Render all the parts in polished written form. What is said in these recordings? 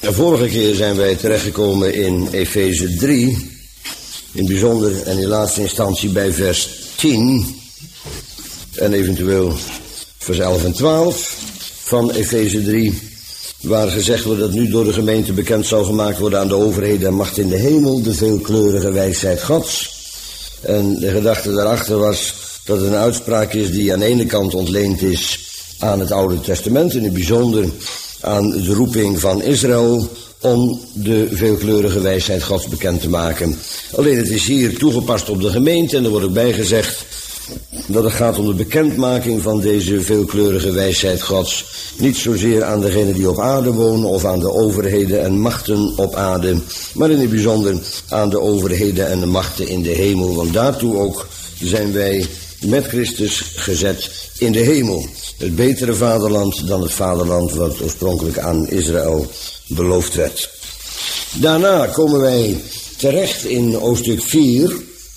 De vorige keer zijn wij terechtgekomen in Efeze 3, in bijzonder en in laatste instantie bij vers 10 en eventueel vers 11 en 12 van Efeze 3, waar gezegd wordt dat nu door de gemeente bekend zou gemaakt worden aan de overheden en macht in de hemel, de veelkleurige wijsheid Gods. En de gedachte daarachter was dat het een uitspraak is die aan de ene kant ontleend is aan het Oude Testament, en in het bijzonder aan de roeping van Israël om de veelkleurige wijsheid Gods bekend te maken. Alleen het is hier toegepast op de gemeente en er wordt ook bij gezegd dat het gaat om de bekendmaking van deze veelkleurige wijsheid Gods. Niet zozeer aan degenen die op aarde wonen of aan de overheden en machten op aarde, maar in het bijzonder aan de overheden en de machten in de hemel. Want daartoe ook zijn wij met Christus gezet in de hemel. Het betere vaderland dan het vaderland wat oorspronkelijk aan Israël beloofd werd. Daarna komen wij terecht in hoofdstuk 4,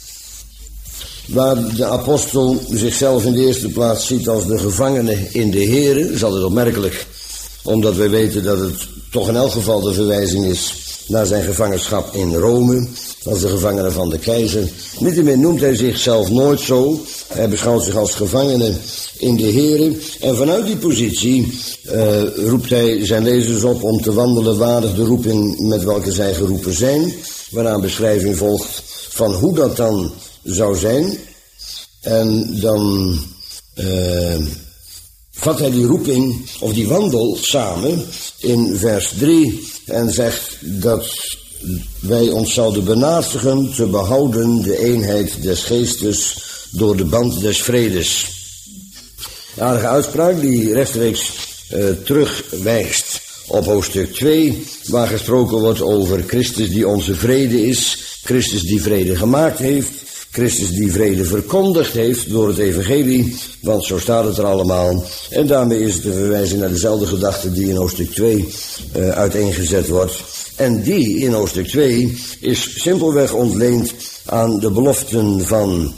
waar de apostel zichzelf in de eerste plaats ziet als de gevangene in de Here. Dat is altijd opmerkelijk, omdat wij weten dat het toch in elk geval de verwijzing is naar zijn gevangenschap in Rome, als de gevangene van de keizer. Niettemin noemt hij zichzelf nooit zo. Hij beschouwt zich als gevangene in de Here. En vanuit die positie roept hij zijn lezers op om te wandelen waardig de roeping met welke zij geroepen zijn. Waarna een beschrijving volgt van hoe dat dan zou zijn. En dan vat hij die roeping of die wandel samen in vers 3 en zegt dat wij ons zouden benastigen te behouden de eenheid des geestes door de band des vredes. Een aardige uitspraak die rechtstreeks terugwijst op hoofdstuk 2, waar gesproken wordt over Christus die onze vrede is, Christus die vrede gemaakt heeft, Christus die vrede verkondigd heeft door het evangelie, want zo staat het er allemaal. En daarmee is het een verwijzing naar dezelfde gedachte die in hoofdstuk 2 uiteengezet wordt. En die in hoofdstuk 2 is simpelweg ontleend aan de beloften van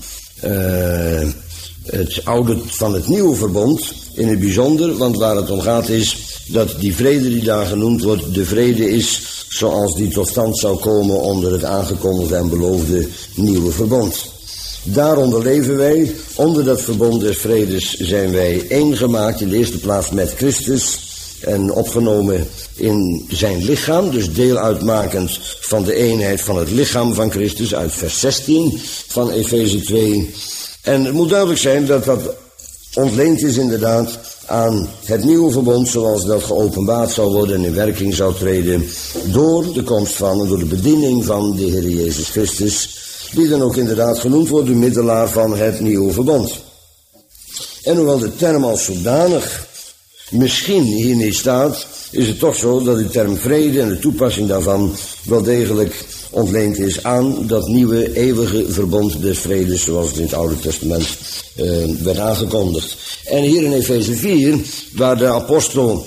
het nieuwe verbond in het bijzonder, want waar het om gaat is dat die vrede die daar genoemd wordt, de vrede is zoals die tot stand zou komen onder het aangekondigde en beloofde nieuwe verbond. Daaronder leven wij, onder dat verbond des vredes zijn wij één gemaakt, in de eerste plaats met Christus en opgenomen in zijn lichaam, dus deel uitmakend van de eenheid van het lichaam van Christus uit vers 16 van Efeze 2. En het moet duidelijk zijn dat dat ontleend is inderdaad aan het nieuwe verbond zoals dat geopenbaard zou worden en in werking zou treden door de komst van en door de bediening van de Heer Jezus Christus, die dan ook inderdaad genoemd wordt de middelaar van het nieuwe verbond. En hoewel de term als zodanig misschien hier niet staat, is het toch zo dat die term vrede en de toepassing daarvan wel degelijk ontleend is aan dat nieuwe eeuwige verbond des vredes zoals het in het Oude Testament werd aangekondigd. En hier in Efeze 4, waar de apostel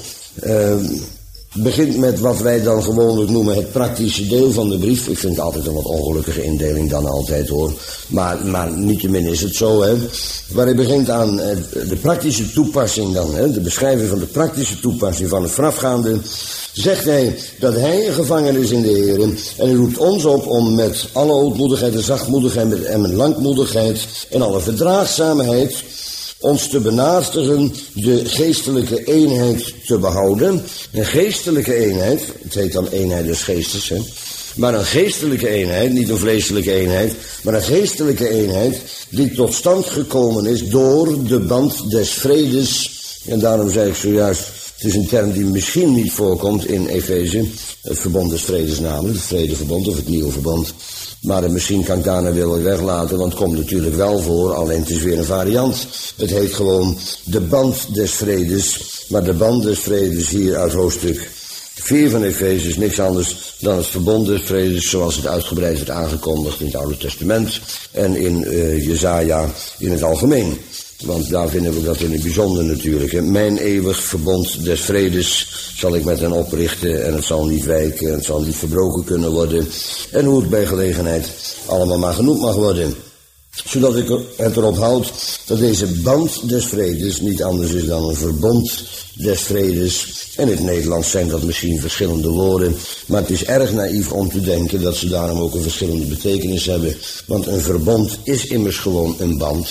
begint met wat wij dan gewoonlijk noemen het praktische deel van de brief. Ik vind het altijd een wat ongelukkige indeling dan altijd hoor. Maar niettemin is het zo hè. Waar hij begint aan de praktische toepassing dan, hè, de beschrijving van de praktische toepassing van het voorafgaande, zegt hij dat hij een gevangen is in de Heer. En hij roept ons op om met alle ootmoedigheid en zachtmoedigheid en met langmoedigheid en alle verdraagzaamheid ons te benaastigen de geestelijke eenheid te behouden. Een geestelijke eenheid, het heet dan eenheid des geestes, hè? Maar een geestelijke eenheid, niet een vleeselijke eenheid, maar een geestelijke eenheid die tot stand gekomen is door de band des vredes. En daarom zei ik zojuist, het is een term die misschien niet voorkomt in Efeze, het verbond des vredes namelijk, het vredeverbond of het nieuwe verbond. Maar misschien kan ik daarna willen weglaten, want het komt natuurlijk wel voor, alleen het is weer een variant. Het heet gewoon de band des vredes, maar de band des vredes hier uit hoofdstuk 4 van Efeze is niks anders dan het verbond des vredes zoals het uitgebreid wordt aangekondigd in het Oude Testament en in Jesaja in het algemeen. Want daar vinden we dat in het bijzonder natuurlijk. Hè. Mijn eeuwig verbond des vredes zal ik met hen oprichten en het zal niet wijken en het zal niet verbroken kunnen worden. En hoe het bij gelegenheid allemaal maar genoemd mag worden. Zodat ik het erop houd dat deze band des vredes niet anders is dan een verbond des vredes. En in het Nederlands zijn dat misschien verschillende woorden, maar het is erg naïef om te denken dat ze daarom ook een verschillende betekenis hebben. Want een verbond is immers gewoon een band.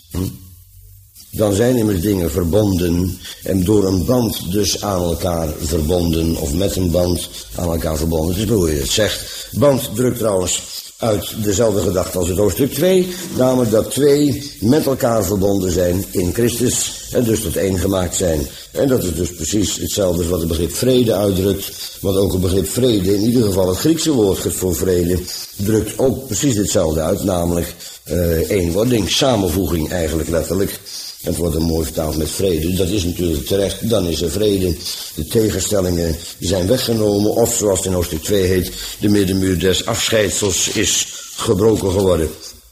Dan zijn immers dingen verbonden en door een band dus aan elkaar verbonden of met een band aan elkaar verbonden. Het is hoe je het zegt. Band drukt trouwens uit dezelfde gedachte als het hoofdstuk 2, namelijk dat twee met elkaar verbonden zijn in Christus en dus tot één gemaakt zijn. En dat is dus precies hetzelfde als wat het begrip vrede uitdrukt, want ook het begrip vrede, in ieder geval het Griekse woord voor vrede, drukt ook precies hetzelfde uit, namelijk eenwording, samenvoeging eigenlijk letterlijk. Het wordt een mooi vertaald met vrede. Dat is natuurlijk terecht. Dan is er vrede. De tegenstellingen zijn weggenomen. Of zoals het in hoofdstuk 2 heet, de middenmuur des afscheidsels is gebroken geworden.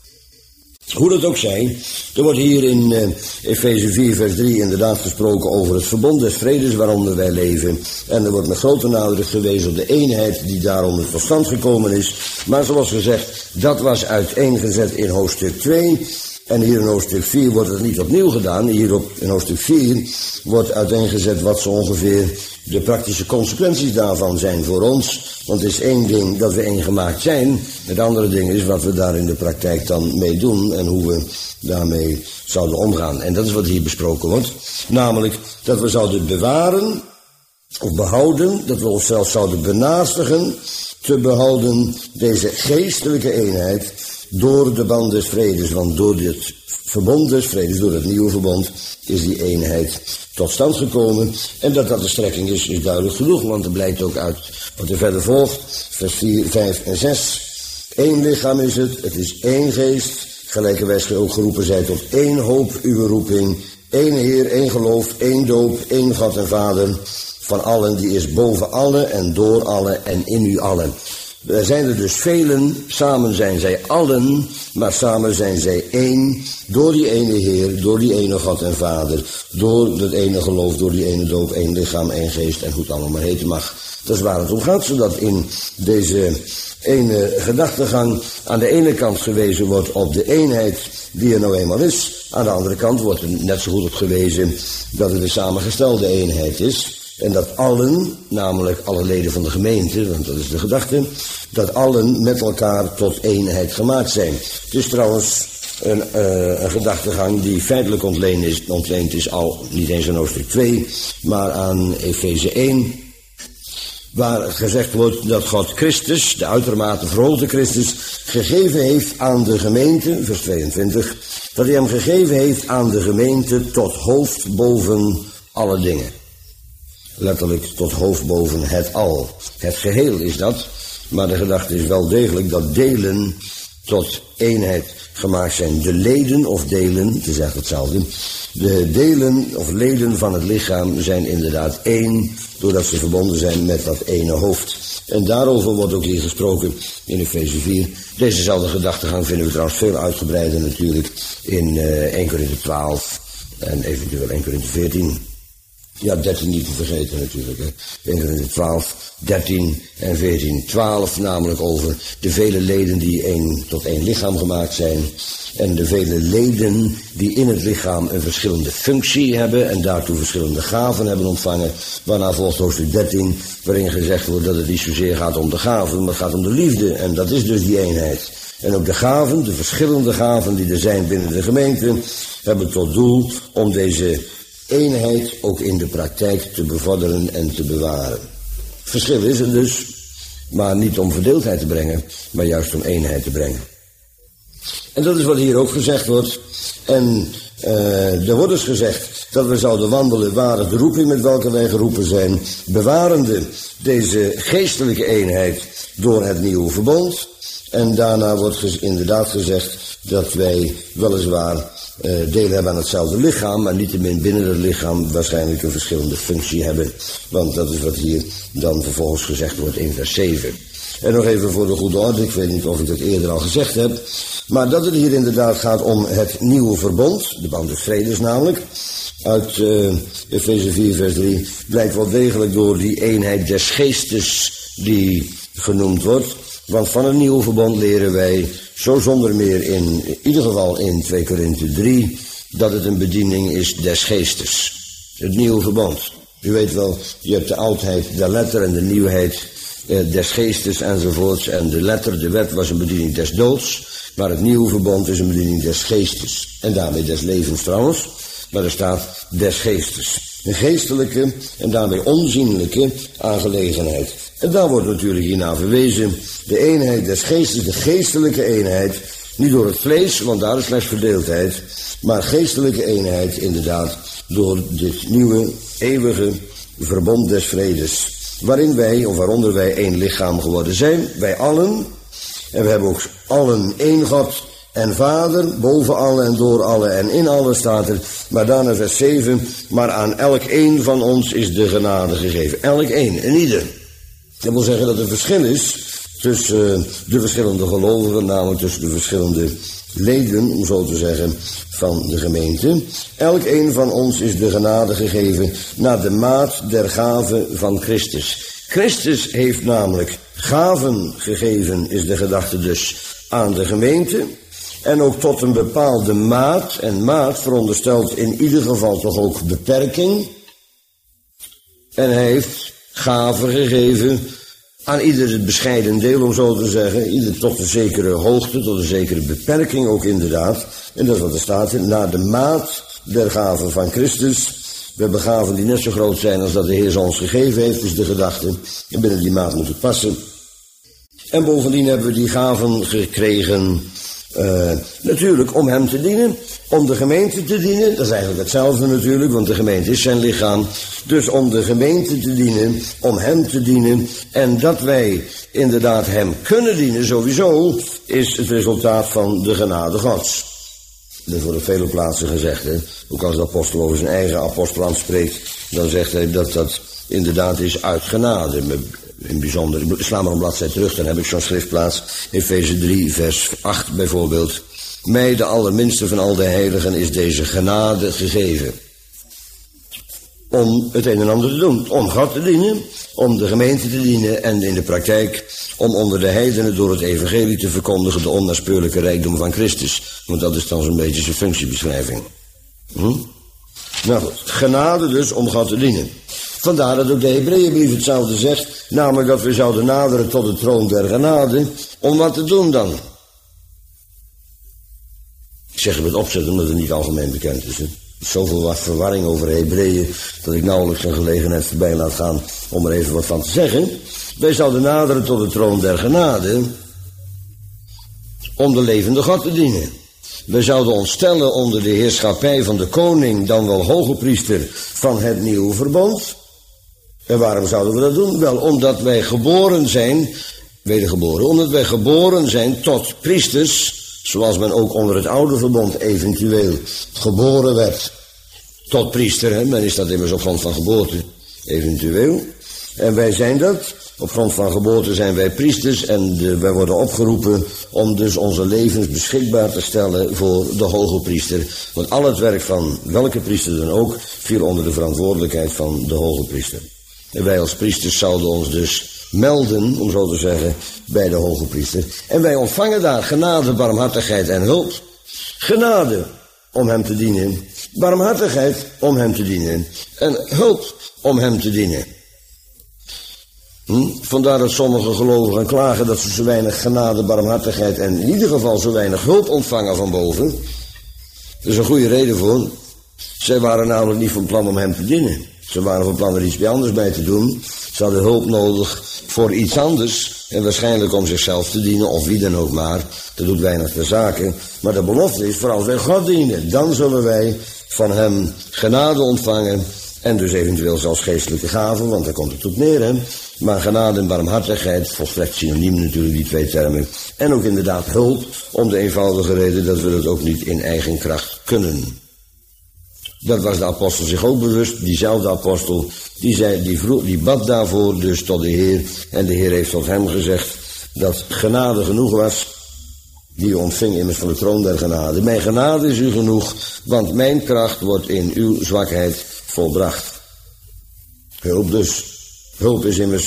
Hoe dat ook zij, er wordt hier in Efeze 4 vers 3 inderdaad gesproken over het verbond des vredes waaronder wij leven. En er wordt met grote nadruk gewezen op de eenheid die daaronder tot stand gekomen is. Maar zoals gezegd, dat was uiteengezet in hoofdstuk 2. En hier in hoofdstuk 4 wordt het niet opnieuw gedaan. Hier in hoofdstuk 4 wordt uiteengezet wat zo ongeveer de praktische consequenties daarvan zijn voor ons. Want het is één ding dat we één gemaakt zijn. Het andere ding is wat we daar in de praktijk dan mee doen en hoe we daarmee zouden omgaan. En dat is wat hier besproken wordt. Namelijk dat we zouden bewaren of behouden, dat we onszelf zouden benaastigen te behouden deze geestelijke eenheid door de band des vredes, want door dit verbond des vredes, door het nieuwe verbond, is die eenheid tot stand gekomen. En dat dat de strekking is duidelijk genoeg, want er blijkt ook uit wat er verder volgt, vers 4, 5 en 6. Eén lichaam is het is één geest, gelijkerwijs ge ook geroepen zijt tot één hoop uw roeping, één Heer, één geloof, één doop, één God en Vader, van allen, die is boven allen en door allen en in u allen. Er zijn er dus velen, samen zijn zij allen, maar samen zijn zij één, door die ene Heer, door die ene God en Vader, door dat ene geloof, door die ene doop, één lichaam, één geest en hoe het allemaal heten mag. Dat is waar het om gaat, zodat in deze ene gedachtegang aan de ene kant gewezen wordt op de eenheid die er nou eenmaal is. Aan de andere kant wordt er net zo goed op gewezen dat het een samengestelde eenheid is. En dat allen, namelijk alle leden van de gemeente, want dat is de gedachte, dat allen met elkaar tot eenheid gemaakt zijn. Het is trouwens een gedachtegang die feitelijk ontleend is al niet eens aan hoofdstuk 2, maar aan Efeze 1, waar gezegd wordt dat God Christus, de uitermate verhoogde Christus, gegeven heeft aan de gemeente, vers 22, dat hij hem gegeven heeft aan de gemeente tot hoofd boven alle dingen. Letterlijk tot hoofd boven het al. Het geheel is dat, maar de gedachte is wel degelijk dat delen tot eenheid gemaakt zijn. De leden of delen, het is eigenlijk hetzelfde. De delen of leden van het lichaam zijn inderdaad één, doordat ze verbonden zijn met dat ene hoofd. En daarover wordt ook hier gesproken in Efeze 4. Dezezelfde gedachtegang vinden we trouwens veel uitgebreider natuurlijk in 1 Korinthe 12 en eventueel 1 Korinthe 14. Ja, 13 niet te vergeten natuurlijk. 1 Korinthe 12, 13 en 14. 12 namelijk over de vele leden die tot één lichaam gemaakt zijn. En de vele leden die in het lichaam een verschillende functie hebben en daartoe verschillende gaven hebben ontvangen. Waarna volgt hoofdstuk 13, waarin gezegd wordt dat het niet zozeer gaat om de gaven, maar het gaat om de liefde. En dat is dus die eenheid. En ook de gaven, de verschillende gaven die er zijn binnen de gemeente, hebben tot doel om deze eenheid ook in de praktijk te bevorderen en te bewaren. Verschil is er dus, maar niet om verdeeldheid te brengen, maar juist om eenheid te brengen. En dat is wat hier ook gezegd wordt. En er wordt dus gezegd dat we zouden wandelen waar de roeping met welke wij geroepen zijn, bewarende deze geestelijke eenheid door het nieuwe verbond. En daarna wordt inderdaad gezegd dat wij weliswaar deel hebben aan hetzelfde lichaam, maar niettemin binnen het lichaam waarschijnlijk een verschillende functie hebben. Want dat is wat hier dan vervolgens gezegd wordt in vers 7. En nog even voor de goede orde, ik weet niet of ik dat eerder al gezegd heb, maar dat het hier inderdaad gaat om het nieuwe verbond, de band des vredes namelijk, uit Efeze 4 vers 3, blijkt wel degelijk door die eenheid des geestes die genoemd wordt. Want van het nieuwe verbond leren wij, zo zonder meer in ieder geval in 2 Korinthe 3, dat het een bediening is des geestes. Het nieuwe verbond. U weet wel, je hebt de oudheid der letter en de nieuwheid des geestes enzovoorts. En de letter, de wet, was een bediening des doods. Maar het nieuwe verbond is een bediening des geestes. En daarmee des levens trouwens. Maar er staat des geestes. Een geestelijke en daarmee onzienlijke aangelegenheid. En daar wordt natuurlijk hiernaar verwezen. De eenheid des geestes, de geestelijke eenheid. Niet door het vlees, want daar is slechts verdeeldheid. Maar geestelijke eenheid inderdaad door dit nieuwe, eeuwige verbond des vredes. Waarin wij, of waaronder wij één lichaam geworden zijn. Wij allen. En we hebben ook allen één God en Vader, boven alle en door alle en in alle staat er. Maar daarna vers 7, maar aan elk één van ons is de genade gegeven. Elk één, en ieder. Dat wil zeggen dat er verschil is tussen de verschillende gelovigen, namelijk tussen de verschillende leden, om zo te zeggen, van de gemeente. Elk een van ons is de genade gegeven naar de maat der gave van Christus. Christus heeft namelijk gaven gegeven, is de gedachte dus, aan de gemeente. En ook tot een bepaalde maat. En maat veronderstelt in ieder geval toch ook beperking. En hij heeft gaven gegeven aan ieder het bescheiden deel, om zo te zeggen. Ieder tot een zekere hoogte, tot een zekere beperking ook inderdaad. En dat is wat er staat, naar de maat der gaven van Christus. We hebben gaven die net zo groot zijn als dat de Heer ze ons gegeven heeft, is de gedachte. En binnen die maat moet het passen. En bovendien hebben we die gaven gekregen, natuurlijk om hem te dienen, om de gemeente te dienen. Dat is eigenlijk hetzelfde natuurlijk, want de gemeente is zijn lichaam. Dus om de gemeente te dienen, om hem te dienen. En dat wij inderdaad hem kunnen dienen sowieso, is het resultaat van de genade Gods. Dat wordt op vele plaatsen gezegd. Hè? Ook als de apostel over zijn eigen apostelant spreekt, dan zegt hij dat dat inderdaad is uit genade. In bijzonder, ik sla maar een bladzijde terug, dan heb ik zo'n schriftplaats. Efeze 3, vers 8 bijvoorbeeld. Mij, de allerminste van al de heiligen, is deze genade gegeven. Om het een en ander te doen. Om God te dienen, om de gemeente te dienen en in de praktijk om onder de heidenen door het evangelie te verkondigen de onnaspeurlijke rijkdom van Christus. Want dat is dan zo'n beetje zijn functiebeschrijving. Nou goed, genade dus om God te dienen. Vandaar dat ook de Hebreeënbrief hetzelfde zegt, namelijk dat we zouden naderen tot de troon der genade. Om wat te doen dan? Ik zeg het met opzet omdat het niet algemeen bekend is. Hè? Zoveel wat verwarring over Hebreeën dat ik nauwelijks een gelegenheid voorbij laat gaan om er even wat van te zeggen. Wij zouden naderen tot de troon der genade om de levende God te dienen. Wij zouden ons stellen onder de heerschappij van de koning, dan wel hoge priester van het nieuwe verbond. En waarom zouden we dat doen? Wel, omdat wij geboren zijn, wedergeboren, omdat wij geboren zijn tot priesters, zoals men ook onder het oude verbond eventueel geboren werd tot priester. Hè? Men is dat immers op grond van geboorte, eventueel. En wij zijn dat. Op grond van geboorte zijn wij priesters en wij worden opgeroepen om dus onze levens beschikbaar te stellen voor de hoge priester. Want al het werk van welke priester dan ook viel onder de verantwoordelijkheid van de hoge priester. En wij als priesters zouden ons dus melden, om zo te zeggen, bij de hoge priester. En wij ontvangen daar genade, barmhartigheid en hulp. Genade om hem te dienen, barmhartigheid om hem te dienen en hulp om hem te dienen. Vandaar dat sommige gelovigen klagen dat ze zo weinig genade, barmhartigheid en in ieder geval zo weinig hulp ontvangen van boven. Er is een goede reden voor. Zij waren namelijk niet van plan om hem te dienen. Ze waren van plan er iets anders bij te doen. Ze hadden hulp nodig voor iets anders. En waarschijnlijk om zichzelf te dienen, of wie dan ook maar. Dat doet weinig ter zake. Maar de belofte is, voor als wij God dienen, dan zullen wij van hem genade ontvangen. En dus eventueel zelfs geestelijke gaven, want daar komt het op neer, hè. Maar genade en barmhartigheid, volstrekt synoniem natuurlijk, die twee termen. En ook inderdaad hulp, om de eenvoudige reden dat we dat ook niet in eigen kracht kunnen. Dat was de apostel zich ook bewust. Diezelfde apostel, die bad daarvoor dus tot de Heer. En de Heer heeft tot hem gezegd dat genade genoeg was. Die ontving immers van de troon der genade. Mijn genade is u genoeg, want mijn kracht wordt in uw zwakheid volbracht. Hulp dus. Hulp is immers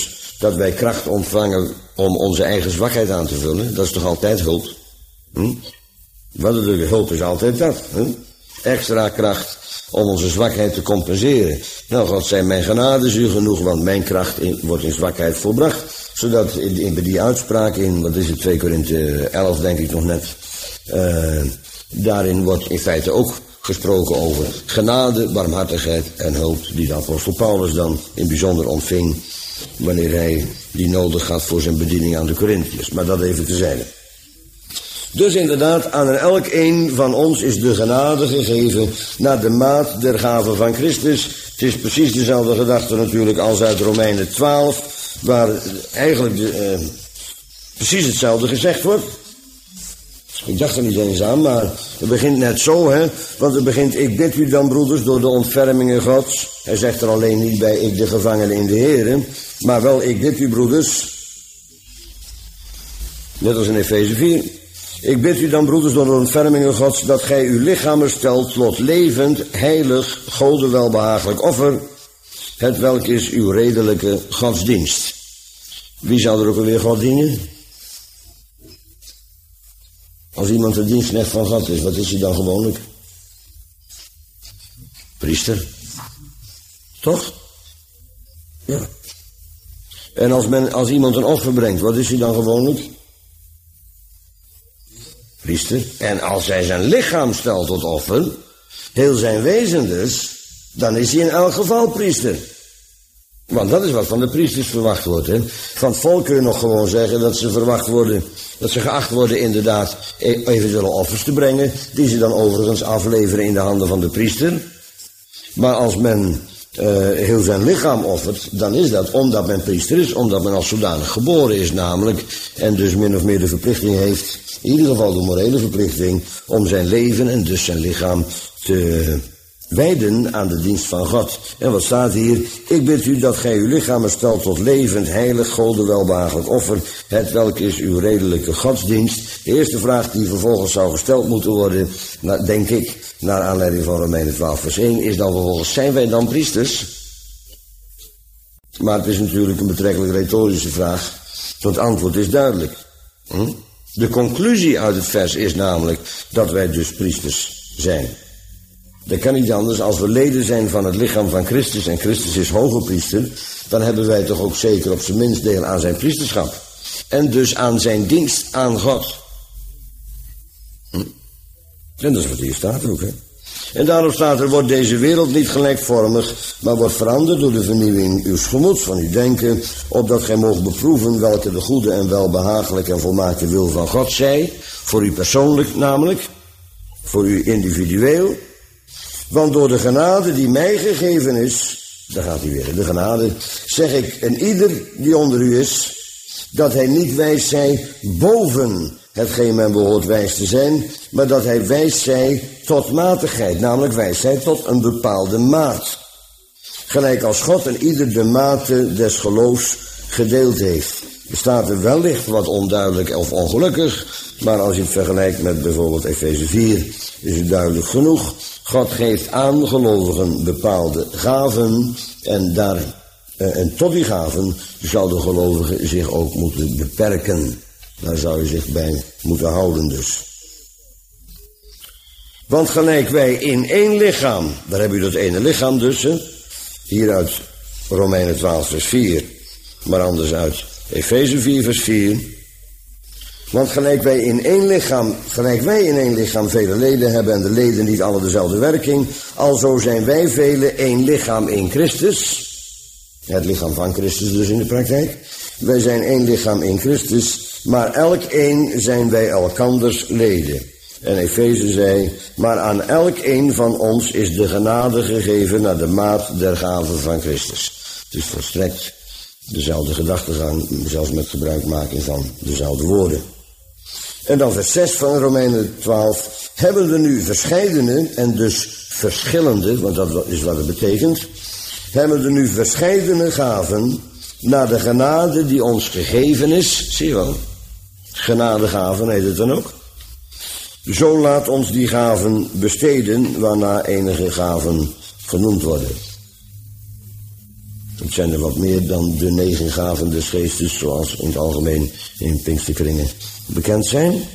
dat wij kracht ontvangen om onze eigen zwakheid aan te vullen. Dat is toch altijd hulp? Wat de hulp is altijd dat. Extra kracht om onze zwakheid te compenseren. Nou, God zei, mijn genade is u genoeg, want mijn kracht wordt in zwakheid volbracht. Zodat bij die uitspraak in, wat is het, 2 Korinthe 11 denk ik nog net, daarin wordt in feite ook gesproken over genade, barmhartigheid en hulp, die de apostel Paulus dan in bijzonder ontving, wanneer hij die nodig had voor zijn bediening aan de Corinthiërs. Maar dat even tezijde. Dus inderdaad, aan elk een van ons is de genade gegeven naar de maat der gave van Christus. Het is precies dezelfde gedachte natuurlijk als uit Romeinen 12, waar eigenlijk precies hetzelfde gezegd wordt. Ik dacht er niet eens aan, maar het begint net zo, hè. Want het begint, ik bid u dan, broeders, door de ontfermingen Gods. Hij zegt er alleen niet bij, ik de gevangene in de Here, maar wel, ik bid u, broeders. Net als in Efeze 4. Ik bid u dan, broeders, door de ontfermingen Gods, dat gij uw lichamen stelt tot levend, heilig, Gode welbehagelijk offer, het welk is uw redelijke godsdienst. Wie zou er ook alweer God dienen? Als iemand de dienstknecht van God is, wat is hij dan gewoonlijk? Priester. Toch? Ja. En als iemand een offer brengt, wat is hij dan gewoonlijk? Priester. En als hij zijn lichaam stelt tot offer, heel zijn wezen dus, dan is hij in elk geval priester. Want dat is wat van de priesters verwacht wordt. Hè? Van het volk kun je nog gewoon zeggen dat ze verwacht worden, dat ze geacht worden inderdaad eventuele offers te brengen, die ze dan overigens afleveren in de handen van de priester. Maar als men heel zijn lichaam offert, dan is dat omdat men priester is, omdat men als zodanig geboren is namelijk, en dus min of meer de verplichting heeft, in ieder geval de morele verplichting, om zijn leven en dus zijn lichaam te wijden aan de dienst van God. En wat staat hier? Ik bid u dat gij uw lichamen stelt tot levend, heilig, Gode welbehagelijk offer, het welk is uw redelijke godsdienst. De eerste vraag die vervolgens zou gesteld moeten worden, denk ik, naar aanleiding van Romeinen 12 vers 1, is dan vervolgens, zijn wij dan priesters? Maar het is natuurlijk een betrekkelijk retorische vraag, want het antwoord is duidelijk. De conclusie uit het vers is namelijk dat wij dus priesters zijn. Dat kan niet anders. Als we leden zijn van het lichaam van Christus en Christus is hoge priester, dan hebben wij toch ook zeker op zijn minst deel aan zijn priesterschap. En dus aan zijn dienst aan God. En dat is wat hier staat ook, hè. En daarom staat er, wordt deze wereld niet gelijkvormig, maar wordt veranderd door de vernieuwing uws gemoeds, van uw denken, opdat gij moogt beproeven welke de goede en welbehagelijke en volmaakte wil van God zij, voor u persoonlijk namelijk, voor u individueel. Want door de genade die mij gegeven is, daar gaat hij weer, de genade, zeg ik en ieder die onder u is, dat hij niet wijs zij boven hetgeen men behoort wijs te zijn, maar dat hij wijs zij tot matigheid, namelijk wijs zij tot een bepaalde maat. Gelijk als God en ieder de mate des geloofs gedeeld heeft. Er staat er wellicht wat onduidelijk of ongelukkig, maar als je het vergelijkt met bijvoorbeeld Efeze 4, is het duidelijk genoeg. God geeft aan gelovigen bepaalde gaven en tot die gaven zal de gelovige zich ook moeten beperken. Daar zou je zich bij moeten houden dus. Want gelijk wij in één lichaam, daar heb je dat ene lichaam dus, hè? Hier uit Romeinen 12 vers 4, maar anders uit Efeze 4 vers 4. Want gelijk wij in één lichaam vele leden hebben en de leden niet alle dezelfde werking, alzo zijn wij vele één lichaam in Christus. Het lichaam van Christus dus in de praktijk. Wij zijn één lichaam in Christus, maar elk één zijn wij elkanders leden. En Efeze zei, maar aan elk één van ons is de genade gegeven naar de maat der gave van Christus. Dus volstrekt dezelfde gedachtegang, zelfs met gebruikmaking van dezelfde woorden. En dan vers 6 van Romeinen 12. Hebben we nu verscheidene en dus verschillende, want dat is wat het betekent. Hebben we nu verscheidene gaven naar de genade die ons gegeven is. Zie je wel, genadegaven heet het dan ook. Zo laat ons die gaven besteden, waarna enige gaven genoemd worden. Het zijn er wat meer dan de 9 gaven des geestes, zoals in het algemeen in Pinksterkringen bekend zijn.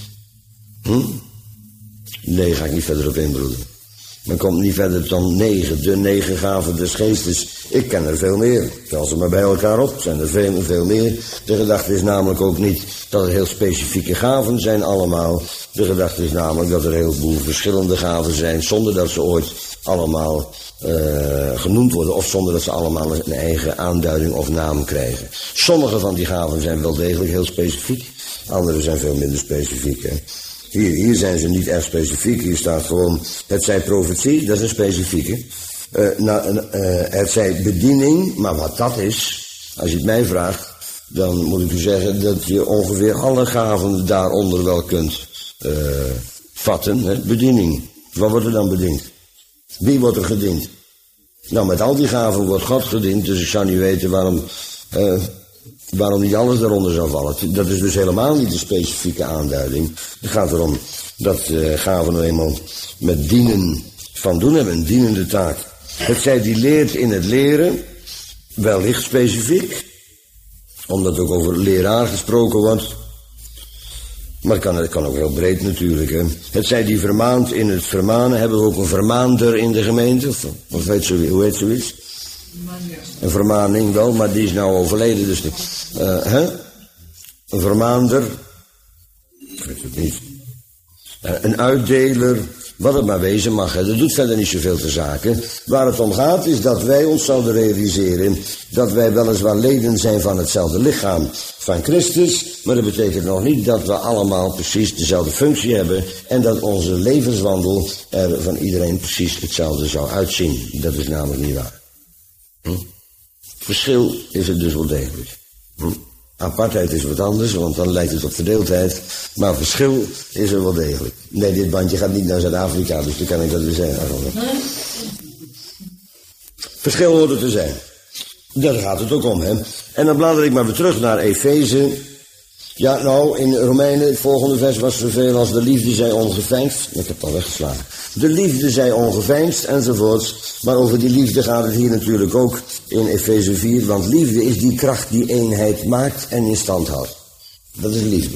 Nee, ga ik niet verder op in, broeder. Men komt niet verder dan 9, de 9 gaven des geestes. Ik ken er veel meer. Tel ze maar bij elkaar op, zijn er veel meer. De gedachte is namelijk ook niet dat er heel specifieke gaven zijn allemaal. De gedachte is namelijk dat er een heleboel verschillende gaven zijn, zonder dat ze ooit allemaal genoemd worden, of zonder dat ze allemaal een eigen aanduiding of naam krijgen. Sommige van die gaven zijn wel degelijk heel specifiek, andere zijn veel minder specifiek. Hè. Hier zijn ze niet erg specifiek. Hier staat gewoon, het zij profetie, dat is een specifieke. Het zij bediening, maar wat dat is, als je het mij vraagt, dan moet ik u zeggen dat je ongeveer alle gaven daaronder wel kunt vatten. Hè? Bediening. Wat wordt er dan bediend? Wie wordt er gediend? Nou, met al die gaven wordt God gediend, dus ik zou niet weten waarom niet alles daaronder zou vallen. Dat is dus helemaal niet de specifieke aanduiding. Het gaat erom dat gaven nou eenmaal met dienen van doen hebben, een dienende taak. Het zij die leert in het leren, wellicht specifiek, omdat ook over leraar gesproken wordt. Maar het kan ook heel breed natuurlijk. Hè. Het zij die vermaant in het vermanen, hebben we ook een vermaander in de gemeente? Of hoe heet zoiets? Een vermaning wel, maar die is nou overleden. Dus een vermaander, ik weet het niet. Een uitdeler, wat het maar wezen mag. Hè. Dat doet verder niet zoveel te zaken. Waar het om gaat is dat wij ons zouden realiseren dat wij weliswaar leden zijn van hetzelfde lichaam van Christus, maar dat betekent nog niet dat we allemaal precies dezelfde functie hebben en dat onze levenswandel er van iedereen precies hetzelfde zou uitzien. Dat is namelijk niet waar. Verschil is het dus wel degelijk. Apartheid is wat anders, want dan lijkt het op verdeeldheid. Maar verschil is er wel degelijk. Nee, dit bandje gaat niet naar Zuid-Afrika, dus dan kan ik dat weer zeggen. Verschil hoort er te zijn. Daar gaat het ook om, hè. En dan blader ik maar weer terug naar Efeze. Ja, nou, in Romeinen, het volgende vers was zoveel als de liefde zij ongeveinsd. Ik heb het al weggeslagen. De liefde zij ongeveinsd, enzovoorts. Maar over die liefde gaat het hier natuurlijk ook in Efeze 4. Want liefde is die kracht die eenheid maakt en in stand houdt. Dat is liefde.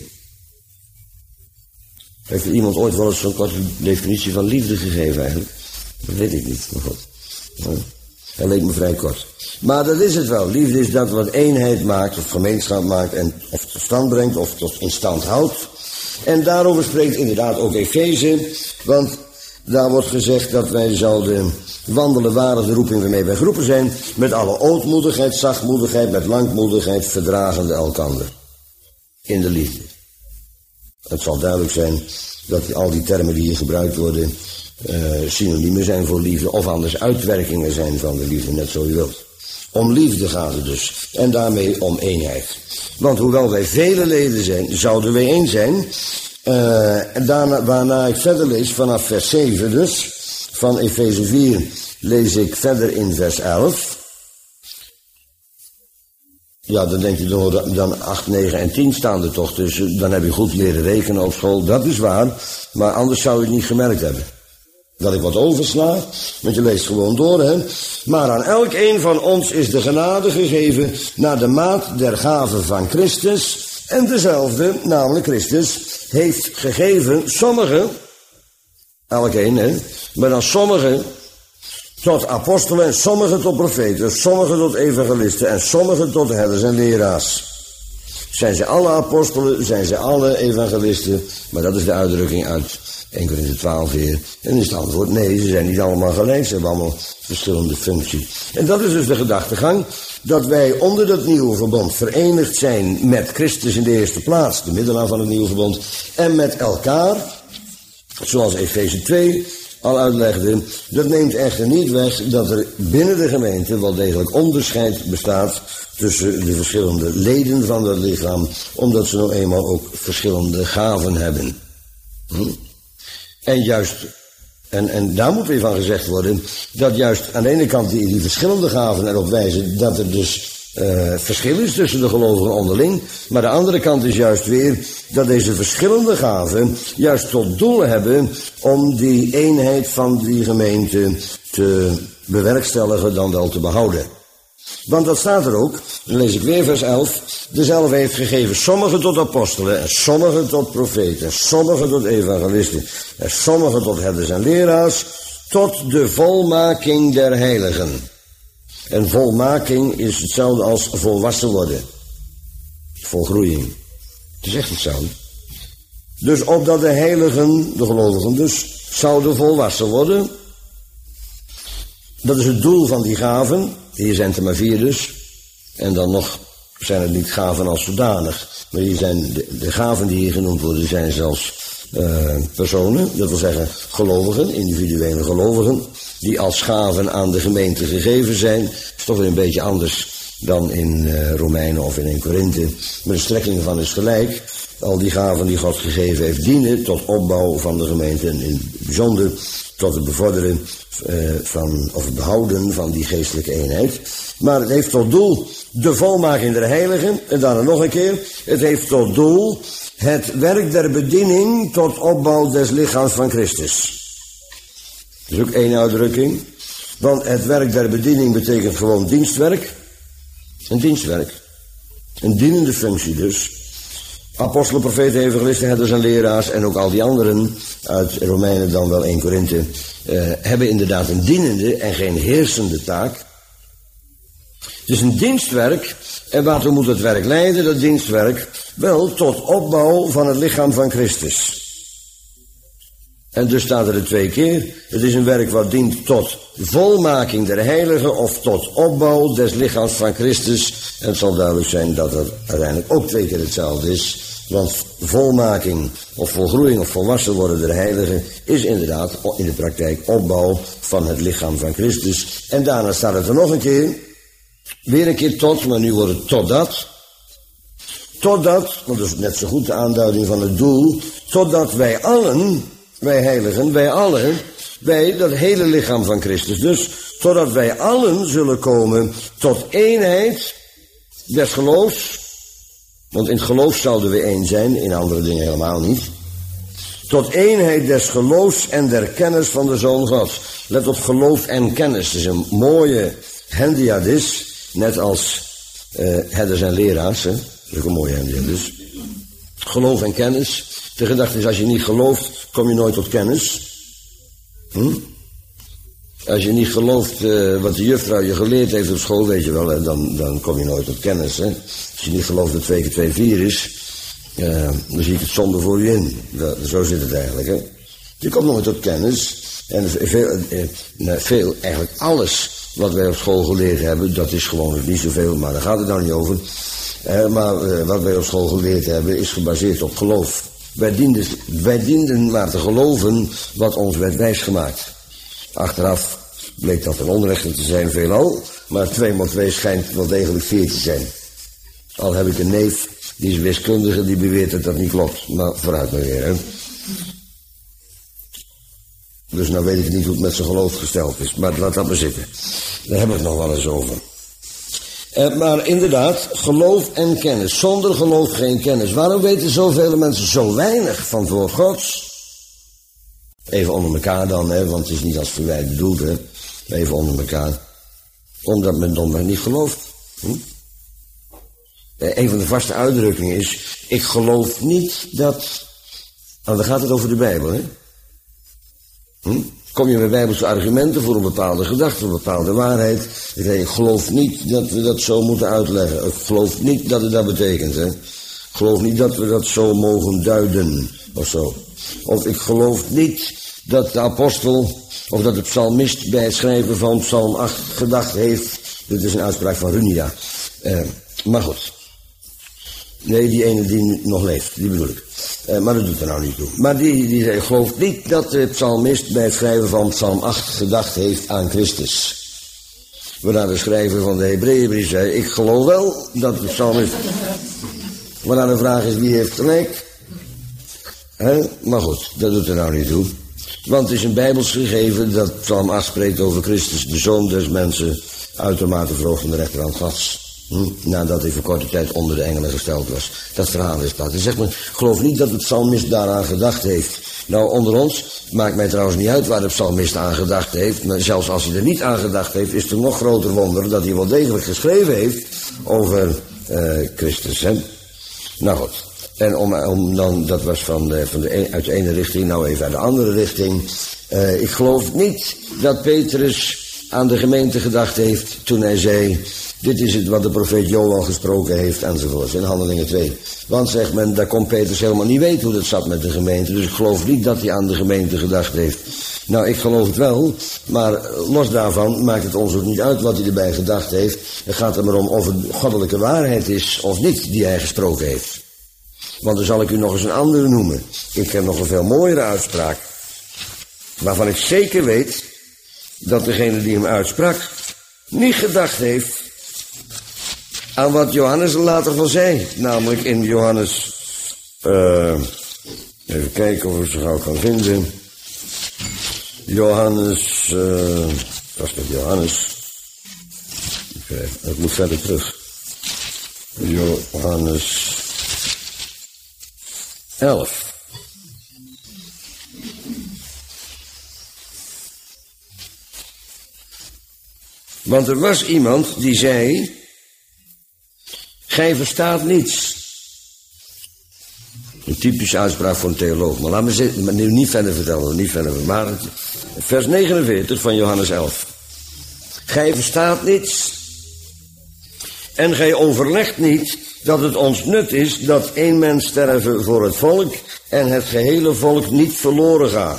Heeft er iemand ooit wel eens zo'n korte definitie van liefde gegeven eigenlijk? Dat weet ik niet, maar goed. Hij leek me vrij kort. Maar dat is het wel. Liefde is dat wat eenheid maakt, of gemeenschap maakt, en of tot stand brengt, of tot in stand houdt. En daarover spreekt inderdaad ook Efeze, want daar wordt gezegd dat wij zouden wandelen waardig de roeping waarmee wij geroepen zijn, met alle ootmoedigheid, zachtmoedigheid, met langmoedigheid, verdragende elkander. In de liefde. Het zal duidelijk zijn dat al die termen die hier gebruikt worden synoniemen zijn voor liefde, of anders uitwerkingen zijn van de liefde, net zo u wilt. Om liefde gaat het dus, en daarmee om eenheid. Want hoewel wij vele leden zijn, zouden wij één zijn. Waarna ik verder lees vanaf vers 7 dus, van Efeze 4 lees ik verder in vers 11. Ja, dan denk je, dan 8, 9 en 10 staan er toch, dus dan heb je goed leren rekenen op school, dat is waar, maar anders zou je het niet gemerkt hebben. Dat ik wat oversla, want je leest gewoon door, hè. Maar aan elk een van ons is de genade gegeven naar de maat der gave van Christus. En dezelfde, namelijk Christus, heeft gegeven sommigen, elk een, hè, maar dan sommigen tot apostelen, en sommigen tot profeten, sommigen tot evangelisten en sommigen tot herders en leraars. Zijn ze alle apostelen, zijn ze alle evangelisten, maar dat is de uitdrukking uit 1 Korinthe 12 weer. En dan is het antwoord, nee, ze zijn niet allemaal gelijk, ze hebben allemaal verschillende functies. En dat is dus de gedachtegang, dat wij onder dat nieuwe verbond verenigd zijn met Christus in de eerste plaats, de middelaar van het nieuwe verbond, en met elkaar, zoals Efeze 2 al uitlegde. Dat neemt echter niet weg dat er binnen de gemeente wel degelijk onderscheid bestaat tussen de verschillende leden van dat lichaam, omdat ze nou eenmaal ook verschillende gaven hebben. En juist, en daar moet weer van gezegd worden, dat juist aan de ene kant die verschillende gaven erop wijzen dat er dus verschil is tussen de gelovigen onderling, maar de andere kant is juist weer dat deze verschillende gaven juist tot doel hebben om die eenheid van die gemeente te bewerkstelligen dan wel te behouden. Want dat staat er ook, dan lees ik weer vers 11. Dezelfde heeft gegeven sommigen tot apostelen, en sommigen tot profeten, en sommigen tot evangelisten, en sommigen tot herders en leraars, tot de volmaking der heiligen. En volmaking is hetzelfde als volwassen worden. Volgroeiing. Het is echt hetzelfde. Dus opdat de heiligen, de gelovigen dus, zouden volwassen worden. Dat is het doel van die gaven. Hier zijn het er maar 4 dus. En dan nog zijn het niet gaven als zodanig. Maar hier zijn de gaven die hier genoemd worden, zijn zelfs personen. Dat wil zeggen gelovigen, individuele gelovigen. Die als gaven aan de gemeente gegeven zijn. Dat is toch weer een beetje anders dan in Romeinen of in 1 Korinthe. Maar de strekking van is gelijk. Al die gaven die God gegeven heeft dienen tot opbouw van de gemeente. En in het bijzonder tot het bevorderen of het behouden van die geestelijke eenheid. Maar het heeft tot doel de volmaking der heiligen. En dan nog een keer. Het heeft tot doel het werk der bediening tot opbouw des lichaams van Christus. Dat is ook 1 uitdrukking. Want het werk der bediening betekent gewoon dienstwerk. Een dienstwerk. Een dienende functie dus. Apostelen, profeten, evangelisten, herders en leraars en ook al die anderen uit Romeinen dan wel 1 Korinthe hebben inderdaad een dienende en geen heersende taak. Het is een dienstwerk en waartoe moet het werk leiden, dat dienstwerk? Wel tot opbouw van het lichaam van Christus. En dus staat er 2 keer, het is een werk wat dient tot volmaking der heiligen of tot opbouw des lichaams van Christus. En het zal duidelijk zijn dat het uiteindelijk ook 2 keer hetzelfde is. Want volmaking of volgroeiing of volwassen worden der heiligen is inderdaad in de praktijk opbouw van het lichaam van Christus. En daarna staat het er nog een keer, weer een keer tot, maar nu wordt het totdat. Totdat, want dat is net zo goed de aanduiding van het doel, totdat wij allen, wij heiligen, wij allen, wij dat hele lichaam van Christus dus, totdat wij allen zullen komen tot eenheid des geloofs. Want in het geloof zouden we één zijn, in andere dingen helemaal niet. Tot eenheid des geloofs en der kennis van de Zoon Gods. Let op geloof en kennis. Het is een mooie hendiadis, net als herders en leraars. Hè? Dat is ook een mooie hendiadis. Geloof en kennis. De gedachte is, als je niet gelooft, kom je nooit tot kennis. Als je niet gelooft wat de juffrouw je geleerd heeft op school, weet je wel, dan kom je nooit tot kennis. Hè? Als je niet gelooft dat 2 keer 2 4 is, dan zie ik het zonde voor je in. Zo zit het eigenlijk. Hè? Je komt nooit tot kennis. En eigenlijk alles wat wij op school geleerd hebben, dat is gewoon niet zoveel, maar daar gaat het nou niet over. Maar wat wij op school geleerd hebben, is gebaseerd op geloof. Wij dienden maar te geloven wat ons werd wijsgemaakt. Achteraf bleek dat een onrechte te zijn veelal, maar 2 x 2 schijnt wel degelijk 4 te zijn. Al heb ik een neef, die is wiskundige, die beweert dat dat niet klopt. Maar vooruit maar weer, hè. Dus nou weet ik niet hoe het met zijn geloof gesteld is, maar laat dat maar zitten. Daar hebben we het nog wel eens over. Maar inderdaad, geloof en kennis. Zonder geloof geen kennis. Waarom weten zoveel mensen zo weinig van het woord Gods? Even onder elkaar dan, hè, want het is niet als verwijt bedoeld, hè. Even onder elkaar. Omdat men domweg niet gelooft. Een van de vaste uitdrukkingen is, ik geloof niet dat... Nou, dan gaat het over de Bijbel, hè. Kom je met bijbelse argumenten voor een bepaalde gedachte, een bepaalde waarheid. Ik geloof niet dat we dat zo moeten uitleggen. Ik geloof niet dat het dat betekent, hè. Ik geloof niet dat we dat zo mogen duiden, of zo. Of ik geloof niet dat de apostel, of dat de psalmist bij het schrijven van psalm 8 gedacht heeft. Dit is een uitspraak van Runia. Maar goed. Nee, die ene die nog leeft, die bedoel ik. Maar dat doet er nou niet toe. Maar die zei, gelooft niet dat de psalmist bij het schrijven van psalm 8 gedacht heeft aan Christus. Waarna de schrijver van de Hebreeënbrief zei, ik geloof wel dat de psalmist... Waarna de vraag is, wie heeft gelijk? Maar goed, dat doet er nou niet toe. Want het is een bijbels gegeven dat psalm 8 spreekt over Christus, de Zoon des mensen, uitermate verhoogd aan de rechterhand Gods. Nadat hij voor korte tijd onder de engelen gesteld was. Dat verhaal is dat. Hij zegt maar, geloof niet dat de psalmist daaraan gedacht heeft. Nou, onder ons, maakt mij trouwens niet uit waar de psalmist aan gedacht heeft. Maar zelfs als hij er niet aan gedacht heeft, is het een nog groter wonder dat hij wel degelijk geschreven heeft over Christus. Hè? Nou goed. En om dan, dat was uit de ene richting, nou even uit de andere richting. Ik geloof niet dat Petrus aan de gemeente gedacht heeft toen hij zei, dit is het wat de profeet Joël gesproken heeft enzovoort, in Handelingen 2. Want zegt men, daar kon Petrus helemaal niet weten hoe dat zat met de gemeente, dus ik geloof niet dat hij aan de gemeente gedacht heeft. Nou, ik geloof het wel, maar los daarvan maakt het ons ook niet uit wat hij erbij gedacht heeft. Het gaat er maar om of het goddelijke waarheid is of niet die hij gesproken heeft. Want dan zal ik u nog eens een andere noemen. Ik heb nog een veel mooiere uitspraak, waarvan ik zeker weet dat degene die hem uitsprak niet gedacht heeft aan wat Johannes er later van zei. Namelijk in Johannes, even kijken of ik ze gauw kan vinden. Johannes, was dat Johannes? Ik moet verder terug. Johannes 11. Want er was iemand die zei, gij verstaat niets. Een typische uitspraak voor een theoloog. Maar laat me nu niet verder vertellen. Maar vers 49 van Johannes 11. Gij verstaat niets. En gij overlegt niet dat het ons nut is dat één mens sterven voor het volk en het gehele volk niet verloren gaat.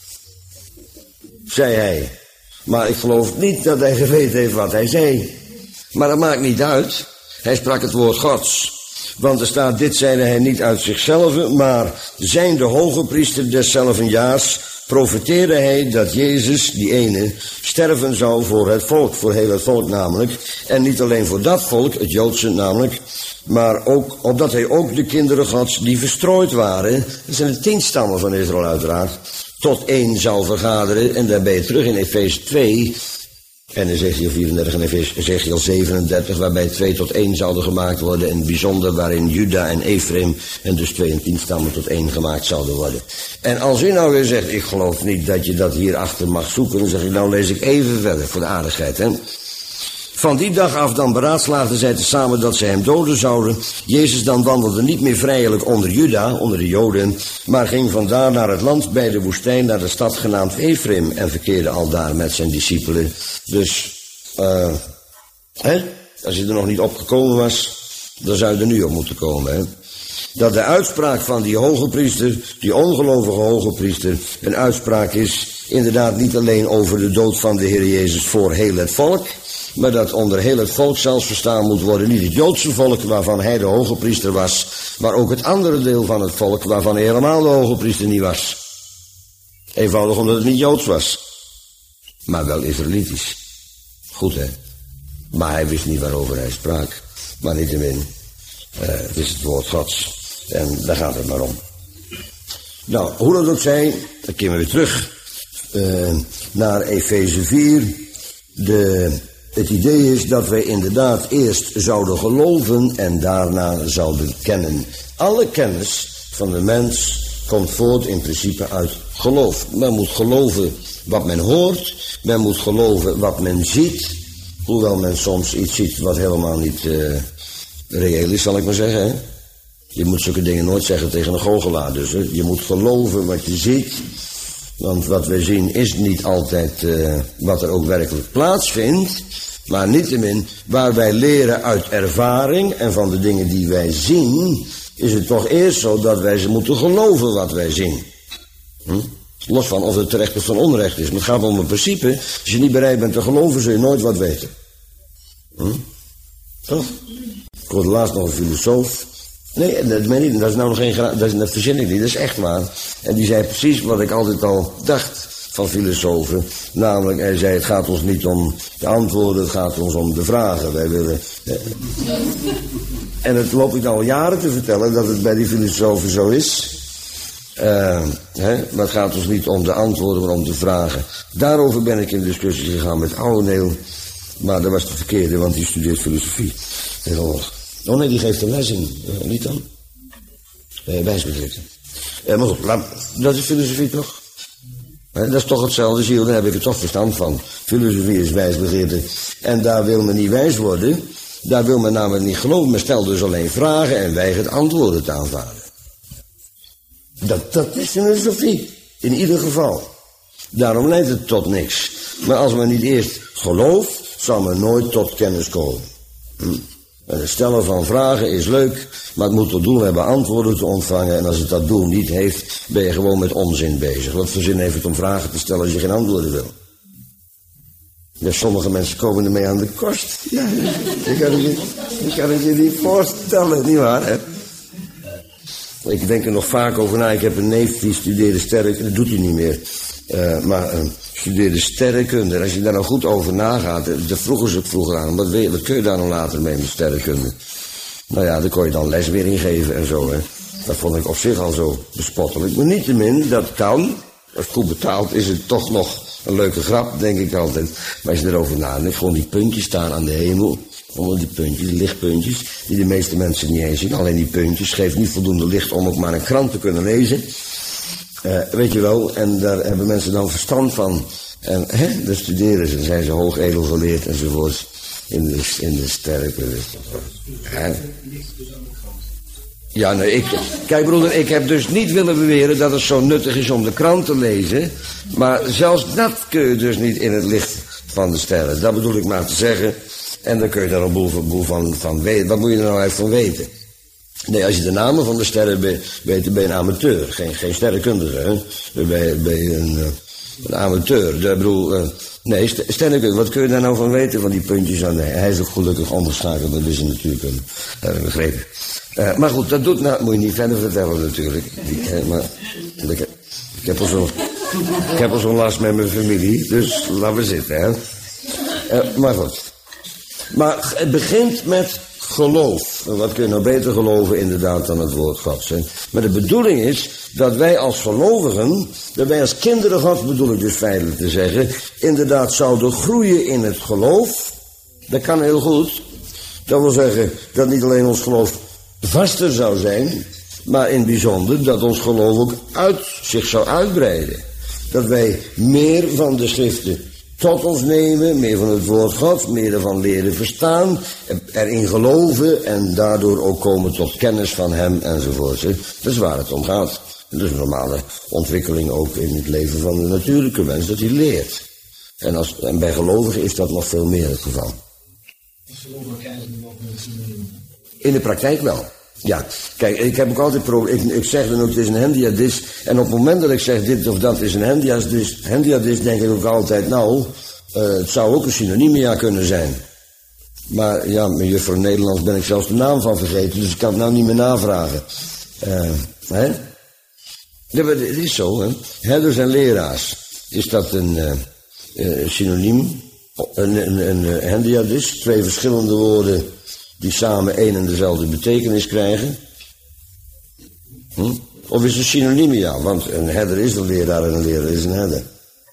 Zei hij. Maar ik geloof niet dat hij geweten heeft wat hij zei. Maar dat maakt niet uit. Hij sprak het woord Gods. Want er staat, dit zeide hij niet uit zichzelf, maar zijn de hoge priester deszelfden jaars, profeteerde hij dat Jezus, die ene, sterven zou voor het volk, voor heel het volk namelijk. En niet alleen voor dat volk, het Joodse namelijk, maar ook, opdat hij ook de kinderen Gods die verstrooid waren, dat zijn de 10 stammen van Israël uiteraard, tot één zou vergaderen. En dan ben je terug in Efeze 2 en Ezechiel 34 en Ezechiel 37, waarbij 2 tot 1 zouden gemaakt worden. En bijzonder waarin Juda en Ephraim en dus 2 en 10 stammen tot 1 gemaakt zouden worden. En als u nou weer zegt, ik geloof niet dat je dat hierachter mag zoeken, dan zeg ik, nou lees ik even verder voor de aardigheid. Hè? Van die dag af dan beraadslaagden zij tezamen dat zij hem doden zouden. Jezus dan wandelde niet meer vrijelijk onder Juda, onder de Joden, maar ging vandaar naar het land bij de woestijn, naar de stad genaamd Ephraim, en verkeerde aldaar met zijn discipelen. Dus, als je er nog niet op gekomen was, dan zou je er nu op moeten komen, hè. Dat de uitspraak van die hoge priester, die ongelovige hoge priester, een uitspraak is inderdaad niet alleen over de dood van de Heer Jezus voor heel het volk, maar dat onder heel het volk zelfs verstaan moet worden, niet het Joodse volk waarvan hij de hoge priester was, maar ook het andere deel van het volk waarvan hij helemaal de hoge priester niet was. Eenvoudig omdat het niet Joods was, maar wel Israëlitisch. Goed, hè? Maar hij wist niet waarover hij sprak. Maar niettemin, het is het woord Gods. En daar gaat het maar om. Nou, hoe dat ook zij, dan keren we weer terug naar Efeze 4. Het idee is dat wij inderdaad eerst zouden geloven en daarna zouden kennen. Alle kennis van de mens komt voort in principe uit geloof. Men moet geloven wat men hoort, men moet geloven wat men ziet, hoewel men soms iets ziet wat helemaal niet reëel is, zal ik maar zeggen. Hè? Je moet zulke dingen nooit zeggen tegen een goochelaar. Dus hè? Je moet geloven wat je ziet, want wat wij zien is niet altijd wat er ook werkelijk plaatsvindt. Maar niettemin, waar wij leren uit ervaring en van de dingen die wij zien, is het toch eerst zo dat wij ze moeten geloven wat wij zien. Los van of het terecht of van onrecht is. Maar het gaat om een principe. Als je niet bereid bent te geloven, zul je nooit wat weten. Toch? Ik hoorde laatst nog een filosoof. Nee, dat meen ik niet. Dat is nou nog geen dat verzin ik niet. Dat is echt waar. En die zei precies wat ik altijd al dacht van filosofen. Namelijk, hij zei, het gaat ons niet om de antwoorden, het gaat ons om de vragen. Wij willen... En het loop ik al jaren te vertellen dat het bij die filosofen zo is. Maar het gaat ons niet om de antwoorden, maar om de vragen. Daarover ben ik in discussie gegaan met Ouweneel. Maar dat was de verkeerde, want die studeert filosofie. Oh nee, die geeft een les in. Niet dan? Wijsbegrippen. Maar goed, dat is filosofie toch? Dat is toch hetzelfde, zie je, daar heb ik er toch verstand van. Filosofie is wijsbegeerte. En daar wil men niet wijs worden. Daar wil men namelijk niet geloven. Men stelt dus alleen vragen en weigert antwoorden te aanvaarden. Dat is filosofie. In ieder geval. Daarom leidt het tot niks. Maar als men niet eerst gelooft, zal men nooit tot kennis komen. En het stellen van vragen is leuk, maar het moet tot doel hebben antwoorden te ontvangen. En als het dat doel niet heeft, ben je gewoon met onzin bezig. Wat voor zin heeft het om vragen te stellen als je geen antwoorden wil? Ja, sommige mensen komen ermee aan de kost. Ja, ik kan het je niet voorstellen, nietwaar, hè? Ik denk er nog vaak over na. Ik heb een neef die studeerde sterrenkunde, dat doet hij niet meer. Maar studeerde sterrenkunde. En als je daar nou goed over nagaat, daar vroegen ze het vroeger aan. Wat kun je daar dan later mee met sterrenkunde? Nou ja, daar kon je dan les weer in geven en zo, hè. Dat vond ik op zich al zo bespottelijk. Maar niettemin, dat kan. Als het goed betaald is het toch nog een leuke grap, denk ik altijd. Maar als je erover nadenkt, gewoon die puntjes staan aan de hemel. Onder die puntjes, die lichtpuntjes, die de meeste mensen niet eens zien. Alleen die puntjes geeft niet voldoende licht om ook maar een krant te kunnen lezen. Weet je wel, en daar hebben mensen dan verstand van. En daar studeren ze, zijn ze hoog edelgeleerd enzovoort. In de sterrenkunde. Ja, nee, kijk broeder, ik heb dus niet willen beweren dat het zo nuttig is om de krant te lezen. Maar zelfs dat kun je dus niet in het licht van de sterren. Dat bedoel ik maar te zeggen. En dan kun je daar een boel van weten. Wat moet je er nou eigenlijk van weten? Nee, als je de namen van de sterren weet, ben je een amateur. Geen sterrenkundige, hè. Dan ben je een amateur. Ik bedoel, nee, sterrenkunde, wat kun je daar nou van weten van die puntjes aan de... Hij is ook gelukkig onderschakeld, dat is een natuurkunde. Dat heb ik begrepen. Maar goed, dat moet je niet verder vertellen natuurlijk. Maar ik heb al zo'n last met mijn familie, dus laten we zitten, hè. Maar goed. Maar het begint met geloof. En wat kun je nou beter geloven inderdaad dan het woord Gods, hè? Maar de bedoeling is dat wij als gelovigen, dat wij als kinderen Gods, bedoel ik dus feitelijk te zeggen, inderdaad zouden groeien in het geloof. Dat kan heel goed. Dat wil zeggen dat niet alleen ons geloof vaster zou zijn, maar in het bijzonder dat ons geloof ook zich zou uitbreiden. Dat wij meer van de schriften tot ons nemen, meer van het woord Gods, meer ervan leren verstaan, erin geloven en daardoor ook komen tot kennis van hem enzovoort. Dat is waar het om gaat. Dat is een normale ontwikkeling ook in het leven van de natuurlijke mens, dat hij leert. En bij gelovigen is dat nog veel meer het geval. In de praktijk wel. Ja, kijk, ik heb ook altijd ik zeg dan ook, het is een hendiadis. En op het moment dat ik zeg dit of dat is een hendiadis, denk ik ook altijd, nou, het zou ook een synonymia kunnen zijn. Maar ja, met juffrouw Nederlands ben ik zelfs de naam van vergeten, dus ik kan het nou niet meer navragen. Hè? Het is zo, hè. Herders en leraars. Is dat een synoniem? Een hendiadis? Twee verschillende woorden die samen één en dezelfde betekenis krijgen? Of is het synonymia? Want een herder is een leraar en een leraar is een herder.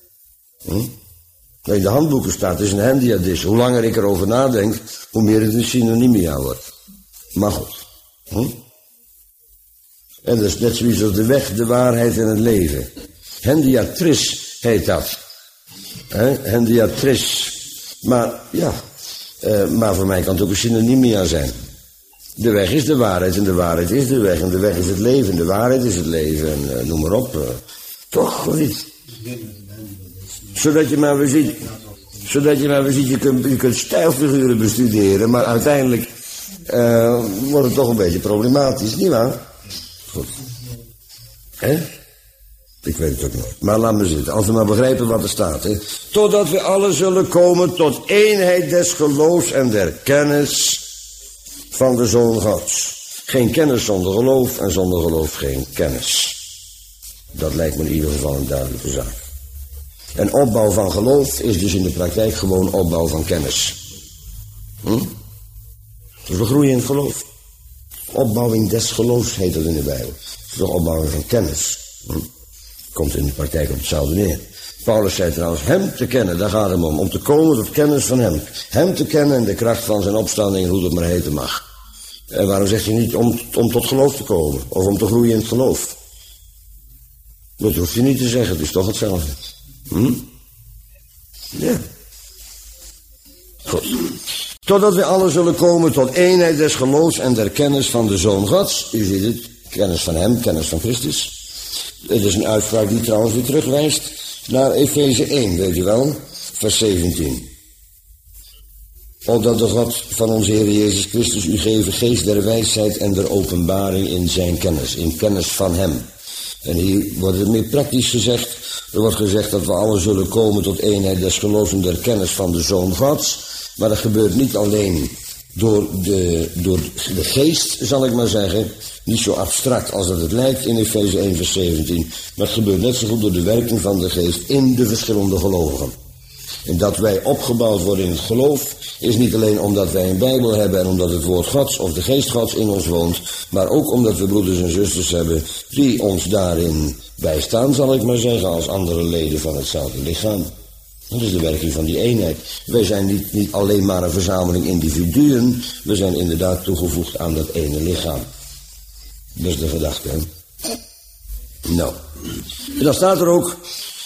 In de handboeken staat, het is een hendiadis. Hoe langer ik erover nadenk, hoe meer het een synonymia wordt. Maar goed. En dat is net zoiets als de weg, de waarheid en het leven. Hendiatris heet dat. Hendiatris. Maar ja, maar voor mij kan het ook een synonymia zijn. De weg is de waarheid en de waarheid is de weg. En de weg is het leven, de waarheid is het leven. En noem maar op. Toch, of niet? Zodat je maar weer ziet, je kunt stijlfiguren bestuderen, maar uiteindelijk wordt het toch een beetje problematisch, nietwaar? Goed. Ik weet het ook nooit. Maar laat me zitten. Als we maar begrijpen wat er staat. Hè. Totdat we allen zullen komen tot eenheid des geloofs en der kennis van de Zoon Gods. Geen kennis zonder geloof en zonder geloof geen kennis. Dat lijkt me in ieder geval een duidelijke zaak. En opbouw van geloof is dus in de praktijk gewoon opbouw van kennis. Dus we groeien in het geloof. Opbouwing des geloofs heet dat in de Bijbel. Dus de opbouwing van kennis. Komt in de praktijk op hetzelfde neer. Paulus zei trouwens, hem te kennen, daar gaat het om te komen tot kennis van hem. Hem te kennen en de kracht van zijn opstanding, hoe dat maar heten mag. En waarom zegt hij niet om tot geloof te komen? Of om te groeien in het geloof? Dat hoef je niet te zeggen, het is toch hetzelfde. Ja. Goed. Totdat we alle zullen komen tot eenheid des geloofs en der kennis van de Zoon Gods. U ziet het, kennis van hem, kennis van Christus. Het is een uitspraak die trouwens weer terugwijst naar Efeze 1, weet u wel, vers 17. Opdat de God van onze Heer Jezus Christus u geven geest der wijsheid en der openbaring in zijn kennis, in kennis van hem. En hier wordt het meer praktisch gezegd. Er wordt gezegd dat we alle zullen komen tot eenheid des geloofs en der kennis van de Zoon Gods. Maar dat gebeurt niet alleen door de geest, zal ik maar zeggen. Niet zo abstract als dat het lijkt in Efeze 1 vers 17. Maar het gebeurt net zo goed door de werking van de geest in de verschillende gelovigen. En dat wij opgebouwd worden in het geloof is niet alleen omdat wij een Bijbel hebben en omdat het woord Gods of de geest Gods in ons woont, maar ook omdat we broeders en zusters hebben die ons daarin bijstaan, zal ik maar zeggen, als andere leden van hetzelfde lichaam. Dat is de werking van die eenheid. Wij zijn niet alleen maar een verzameling individuen, we zijn inderdaad toegevoegd aan dat ene lichaam. Dat is de gedachte, hè? Nou, en dan staat er ook,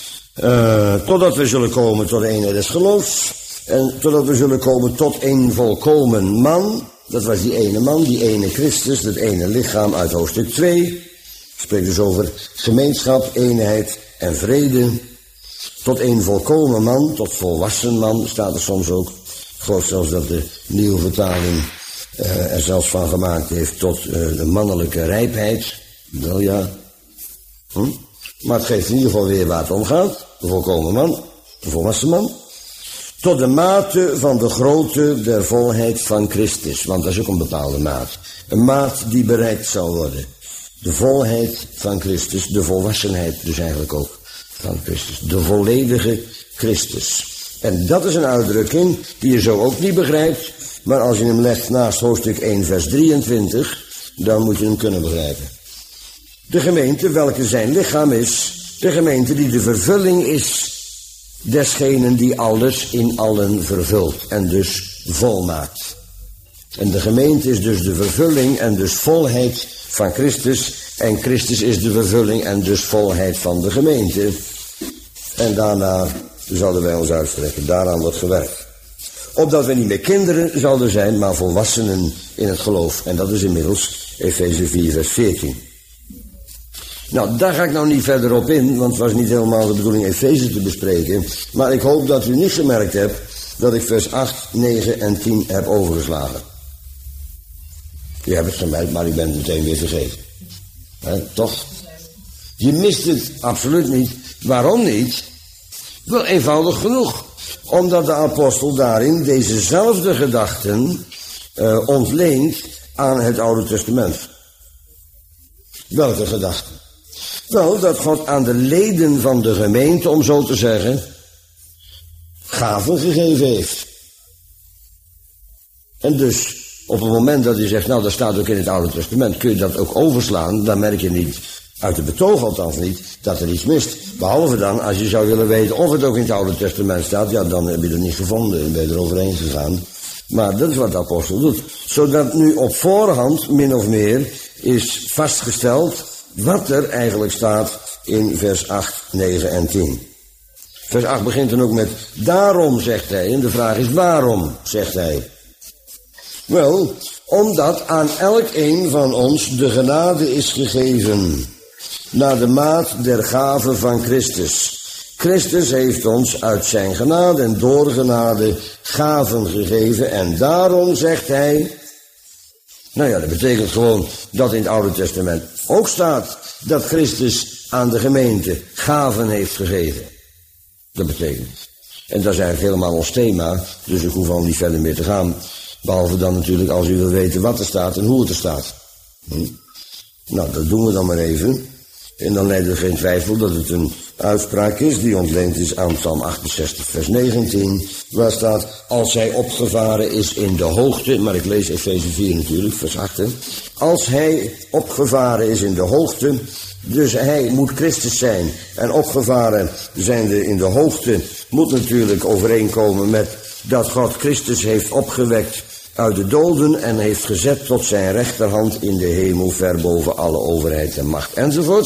totdat we zullen komen tot de eenheid des geloofs, en totdat we zullen komen tot een volkomen man, dat was die ene man, die ene Christus, dat ene lichaam uit hoofdstuk 2, spreekt dus over gemeenschap, eenheid en vrede, tot een volkomen man, tot volwassen man, staat er soms ook. Ik geloof zelfs dat de nieuwe vertaling er zelfs van gemaakt heeft tot de mannelijke rijpheid. Wel ja. Maar het geeft in ieder geval weer waar het om gaat. De volkomen man, de volwassen man. Tot de mate van de grootte der volheid van Christus. Want dat is ook een bepaalde maat. Een maat die bereikt zal worden. De volheid van Christus, de volwassenheid dus eigenlijk ook van Christus. De volledige Christus. En dat is een uitdrukking die je zo ook niet begrijpt. Maar als je hem legt naast hoofdstuk 1 vers 23, dan moet je hem kunnen begrijpen. De gemeente, welke zijn lichaam is, de gemeente die de vervulling is desgenen die alles in allen vervult en dus volmaakt. En de gemeente is dus de vervulling en dus volheid van Christus. En Christus is de vervulling en dus volheid van de gemeente. En daarna zouden wij ons uitstrekken. Daaraan wordt gewerkt. Opdat we niet meer kinderen zouden zijn, maar volwassenen in het geloof. En dat is inmiddels Efeze 4 vers 14. Nou, daar ga ik nou niet verder op in, want het was niet helemaal de bedoeling Efeze te bespreken. Maar ik hoop dat u niet gemerkt hebt dat ik vers 8, 9 en 10 heb overgeslagen. Je hebt het gemerkt, maar ik ben het meteen weer vergeten. Toch? Je mist het absoluut niet. Waarom niet? Wel eenvoudig genoeg. Omdat de apostel daarin dezezelfde gedachten ontleent aan het Oude Testament. Welke gedachten? Wel, dat God aan de leden van de gemeente, om zo te zeggen, gaven gegeven heeft. En dus, op het moment dat hij zegt, nou dat staat ook in het Oude Testament, kun je dat ook overslaan, dan merk je niet, uit de betoog althans niet, dat er iets mist. Behalve dan, als je zou willen weten of het ook in het Oude Testament staat, ja, dan heb je het niet gevonden en ben je er overheen gegaan. Maar dat is wat de apostel doet. Zodat nu op voorhand, min of meer, is vastgesteld wat er eigenlijk staat in vers 8, 9 en 10. Vers 8 begint dan ook met daarom, zegt hij. En de vraag is waarom, zegt hij. Wel, omdat aan elk een van ons de genade is gegeven, naar de maat der gave van Christus. Christus heeft ons uit zijn genade en door genade gaven gegeven. En daarom zegt hij, nou ja, dat betekent gewoon dat in het Oude Testament ook staat dat Christus aan de gemeente gaven heeft gegeven. Dat betekent. En dat is eigenlijk helemaal ons thema, dus ik hoef al niet verder meer te gaan. Behalve dan natuurlijk als u wil weten wat er staat en hoe het er staat. Nou, dat doen we dan maar even. En dan leidt er geen twijfel dat het een uitspraak is die ontleend is aan Psalm 68 vers 19. Waar staat, als hij opgevaren is in de hoogte. Maar ik lees Efeze 4 natuurlijk, vers 8. Als hij opgevaren is in de hoogte. Dus hij moet Christus zijn. En opgevaren zijnde in de hoogte moet natuurlijk overeenkomen met dat God Christus heeft opgewekt uit de doden en heeft gezet tot zijn rechterhand in de hemel ver boven alle overheid en macht enzovoorts.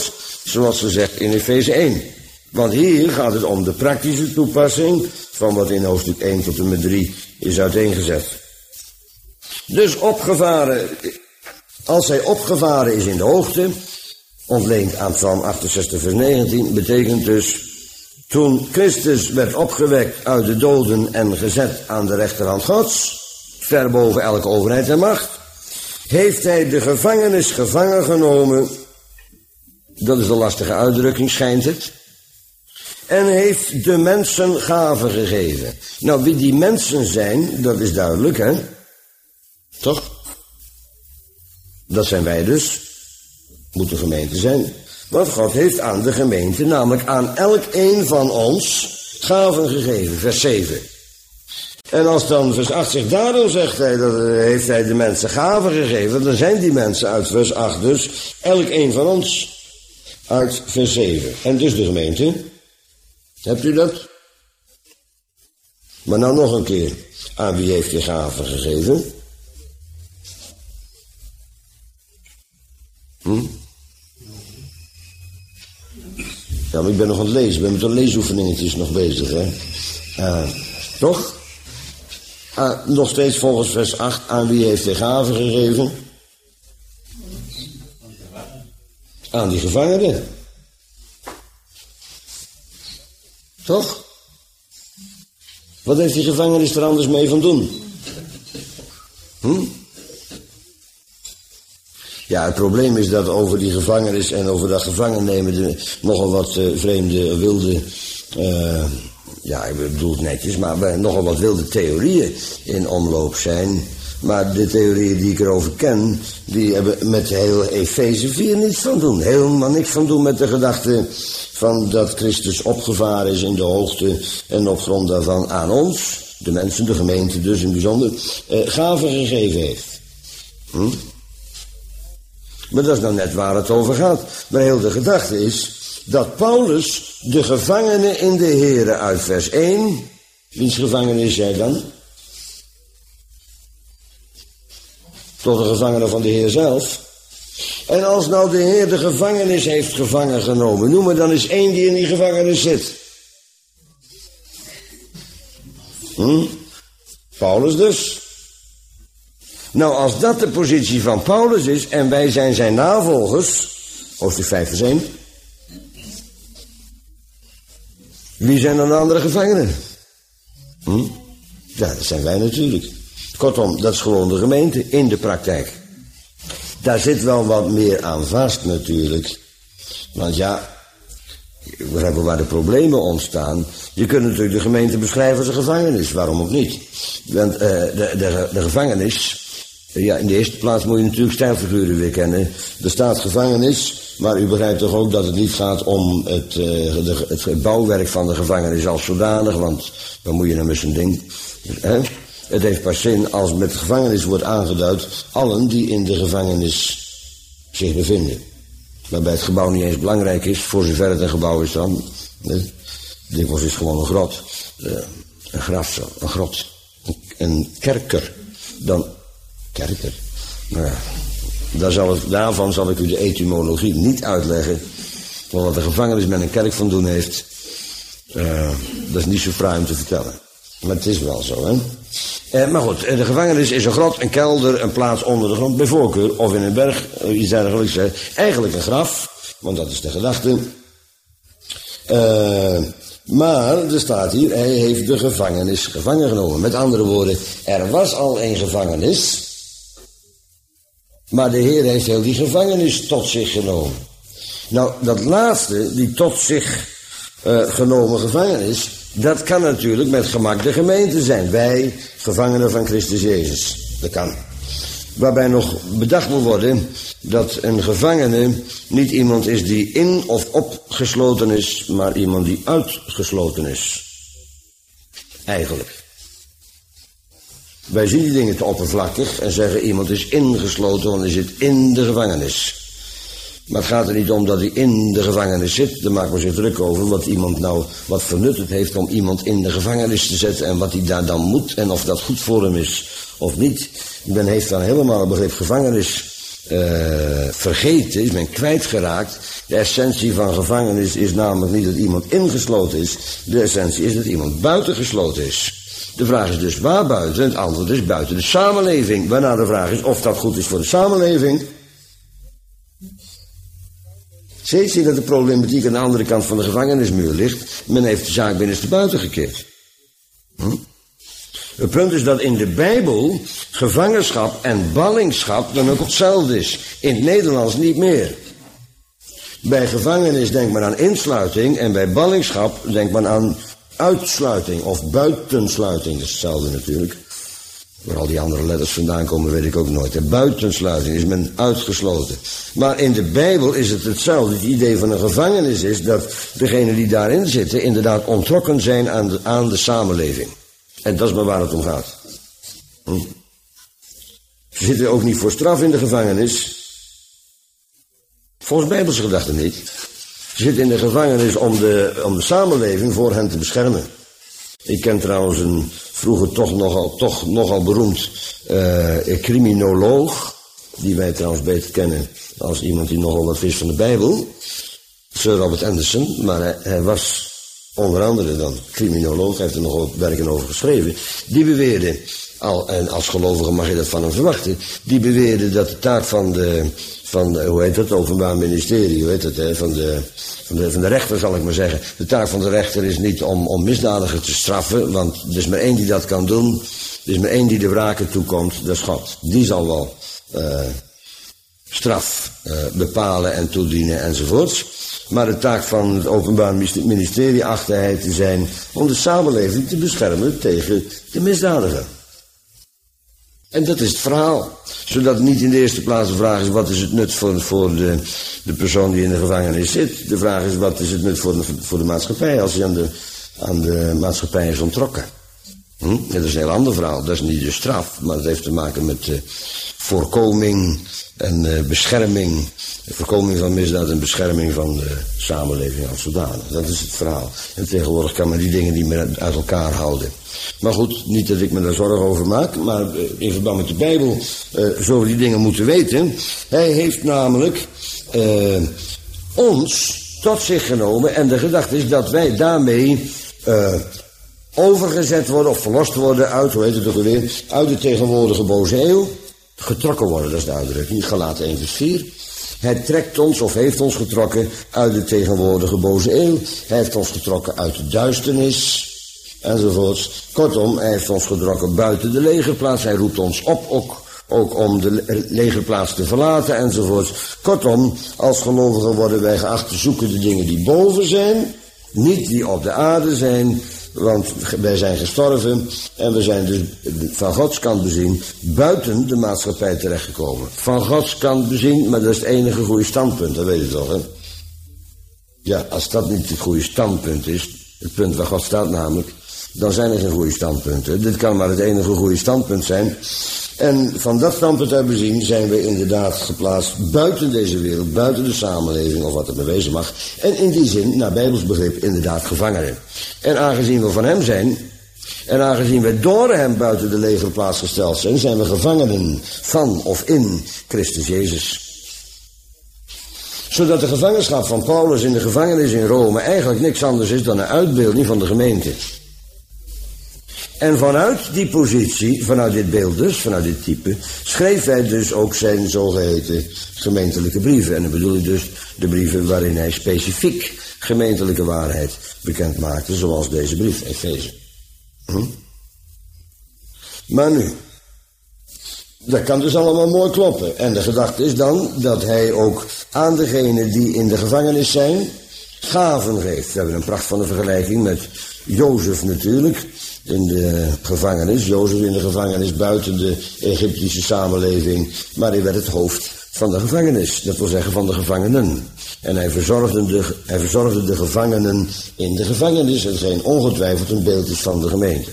zoals gezegd in Efeze 1. Want hier gaat het om de praktische toepassing van wat in hoofdstuk 1 tot en met 3 is uiteengezet. Dus opgevaren, als hij opgevaren is in de hoogte, ontleend aan Psalm 68 vers 19, betekent dus, toen Christus werd opgewekt uit de doden en gezet aan de rechterhand Gods, ver boven elke overheid en macht, heeft hij de gevangenis gevangen genomen, dat is een lastige uitdrukking, schijnt het, en heeft de mensen gaven gegeven. Nou, wie die mensen zijn, dat is duidelijk, hè? Toch? Dat zijn wij dus. Moet de gemeente zijn. Want God heeft aan de gemeente, namelijk aan elk een van ons, gaven gegeven. Vers 7. En als dan vers 8 zegt, daarom zegt hij, dat heeft hij de mensen gaven gegeven, dan zijn die mensen uit vers 8 dus, elk een van ons, uit vers 7. En dus de gemeente. Hebt u dat? Maar nou nog een keer. Aan wie heeft hij gaven gegeven? Ja, maar ik ben nog aan het lezen. Ik ben met de leesoefeningetjes nog bezig, hè. Toch? Nog steeds volgens vers 8. Aan wie heeft hij gaven gegeven? Aan die gevangenen. Toch? Wat heeft die gevangenis er anders mee van doen? Ja, het probleem is dat over die gevangenis en over dat gevangen nemen er nogal wat vreemde, wilde, ja, ik bedoel het netjes, maar nogal wat wilde theorieën in omloop zijn. Maar de theorieën die ik erover ken, die hebben met heel Efeze 4 niets van doen. Helemaal niks van doen met de gedachte van dat Christus opgevaren is in de hoogte en op grond daarvan aan ons, de mensen, de gemeente dus in het bijzonder, gaven gegeven heeft. Maar dat is nou net waar het over gaat. Maar heel de gedachte is dat Paulus de gevangenen in de Here uit vers 1, wiens gevangene is jij dan? Tot de gevangene van de Heer zelf. En als nou de Heer de gevangenis heeft gevangen genomen, noem er dan eens één die in die gevangenis zit. Paulus dus. Nou, als dat de positie van Paulus is en wij zijn zijn navolgers, hoofdstuk 5 vers 1, wie zijn dan de andere gevangenen? Ja, dat zijn wij natuurlijk. Kortom, dat is gewoon de gemeente in de praktijk. Daar zit wel wat meer aan vast natuurlijk. Want ja, we begrijpen waar de problemen ontstaan. Je kunt natuurlijk de gemeente beschrijven als een gevangenis. Waarom ook niet? Want de gevangenis, ja, in de eerste plaats moet je natuurlijk stijlfiguren weer kennen. Er staat gevangenis, maar u begrijpt toch ook dat het niet gaat om het bouwwerk van de gevangenis als zodanig. Want dan moet je nou met zo'n ding. Hè? Het heeft pas zin als met gevangenis wordt aangeduid allen die in de gevangenis zich bevinden. Waarbij het gebouw niet eens belangrijk is, voor zover het een gebouw is dan. Dikwijls is het gewoon een grot, een grafcel, een grot, een kerker. Dan kerker. Nou ja, daarvan zal ik u de etymologie niet uitleggen. Want wat de gevangenis met een kerk van doen heeft, dat is niet zo fraai om te vertellen. Maar het is wel zo, hè. Maar goed, de gevangenis is een grot, een kelder, een plaats onder de grond, bij voorkeur, of in een berg, iets dergelijks. Eigenlijk een graf, want dat is de gedachte. Maar er staat hier, hij heeft de gevangenis gevangen genomen. Met andere woorden, er was al een gevangenis, maar de Heer heeft heel die gevangenis tot zich genomen. Nou, dat laatste, die tot zich genomen gevangenis, dat kan natuurlijk met gemak de gemeente zijn. Wij, gevangenen van Christus Jezus. Dat kan. Waarbij nog bedacht moet worden dat een gevangene niet iemand is die in of opgesloten is, maar iemand die uitgesloten is. Eigenlijk. Wij zien die dingen te oppervlakkig en zeggen iemand is ingesloten, want hij zit in de gevangenis. Maar het gaat er niet om dat hij in de gevangenis zit. Daar maakt men zich druk over wat iemand nou wat vernut het heeft om iemand in de gevangenis te zetten en wat hij daar dan moet en of dat goed voor hem is of niet. Men heeft dan helemaal het begrip gevangenis vergeten, is men kwijtgeraakt. De essentie van gevangenis is namelijk niet dat iemand ingesloten is. De essentie is dat iemand buitengesloten is. De vraag is dus waar buiten? Het antwoord is buiten de samenleving. Waarna de vraag is of dat goed is voor de samenleving. Steeds zie je dat de problematiek aan de andere kant van de gevangenismuur ligt. Men heeft de zaak binnenstebuiten gekeerd. Het punt is dat in de Bijbel gevangenschap en ballingschap dan ook hetzelfde is. In het Nederlands niet meer. Bij gevangenis denkt men aan insluiting en bij ballingschap denkt men aan uitsluiting of buitensluiting. Dat is hetzelfde natuurlijk. Waar al die andere letters vandaan komen weet ik ook nooit. De buitensluiting is men uitgesloten. Maar in de Bijbel is het hetzelfde. Het idee van een gevangenis is dat degenen die daarin zitten inderdaad ontrokken zijn aan de samenleving. En dat is maar waar het om gaat. Ze zitten ook niet voor straf in de gevangenis. Volgens Bijbelse gedachten niet. Ze zitten in de gevangenis om de samenleving voor hen te beschermen. Ik ken trouwens een vroeger toch nogal beroemd criminoloog, die wij trouwens beter kennen als iemand die nogal wat wist van de Bijbel. Sir Robert Anderson, maar hij was onder andere dan criminoloog, hij heeft er nog wat werken over geschreven. Die beweerde, en als gelovige mag je dat van hem verwachten, die beweerde dat de taak van hoe heet het, Openbaar Ministerie, hoe heet het, hè, van de rechter zal ik maar zeggen. De taak van de rechter is niet om misdadigers te straffen, want er is maar één die dat kan doen. Er is maar één die de wraken toekomt, dat is God. Die zal wel straf bepalen en toedienen enzovoorts. Maar de taak van het Openbaar Ministerie achtte hij te zijn om de samenleving te beschermen tegen de misdadiger. En dat is het verhaal. Zodat niet in de eerste plaats de vraag is wat is het nut voor de persoon die in de gevangenis zit. De vraag is wat is het nut voor de maatschappij als hij aan de maatschappij is onttrokken. Dat is een heel ander verhaal. Dat is niet de straf, maar dat heeft te maken met voorkoming en bescherming. Voorkoming van misdaad en bescherming van de samenleving als zodanig. Dat is het verhaal. En tegenwoordig kan men die dingen niet meer uit elkaar houden. Maar goed, niet dat ik me daar zorgen over maak, maar in verband met de Bijbel zullen we die dingen moeten weten. Hij heeft namelijk ons tot zich genomen en de gedachte is dat wij daarmee overgezet worden of verlost worden uit, hoe heet het ook alweer, uit de tegenwoordige boze eeuw. Getrokken worden, dat is de uitdrukking, Galaten 1 vers 4. Hij trekt ons of heeft ons getrokken uit de tegenwoordige boze eeuw. Hij heeft ons getrokken uit de duisternis. Enzovoorts. Kortom, hij heeft ons getrokken buiten de legerplaats. Hij roept ons op ook om de legerplaats te verlaten enzovoorts. Kortom, als gelovigen worden wij geacht te zoeken de dingen die boven zijn. Niet die op de aarde zijn. Want wij zijn gestorven en we zijn dus van Gods kant bezien buiten de maatschappij terechtgekomen. Van Gods kant bezien, maar dat is het enige goede standpunt, dat weet je toch, hè? Ja, als dat niet het goede standpunt is, het punt waar God staat namelijk, dan zijn er geen goede standpunten. Dit kan maar het enige goede standpunt zijn. En van dat standpunt uit bezien zijn we inderdaad geplaatst buiten deze wereld, buiten de samenleving of wat er mee wezen mag. En in die zin, naar Bijbels begrip, inderdaad gevangenen. En aangezien we van hem zijn, en aangezien we door hem buiten de legerplaats gesteld zijn, zijn we gevangenen van of in Christus Jezus. Zodat de gevangenschap van Paulus in de gevangenis in Rome eigenlijk niks anders is dan een uitbeelding van de gemeente. En vanuit die positie, vanuit dit beeld dus, vanuit dit type, schreef hij dus ook zijn zogeheten gemeentelijke brieven. En dan bedoel ik dus de brieven waarin hij specifiek gemeentelijke waarheid bekend maakte, zoals deze brief, Efeze. Maar nu, dat kan dus allemaal mooi kloppen. En de gedachte is dan dat hij ook aan degenen die in de gevangenis zijn, gaven geeft. We hebben een pracht van de vergelijking met Jozef natuurlijk, in de gevangenis. Jozef in de gevangenis buiten de Egyptische samenleving, maar hij werd het hoofd van de gevangenis. Dat wil zeggen van de gevangenen. En hij verzorgde de gevangenen in de gevangenis, hetgeen ongetwijfeld een beeld is van de gemeente.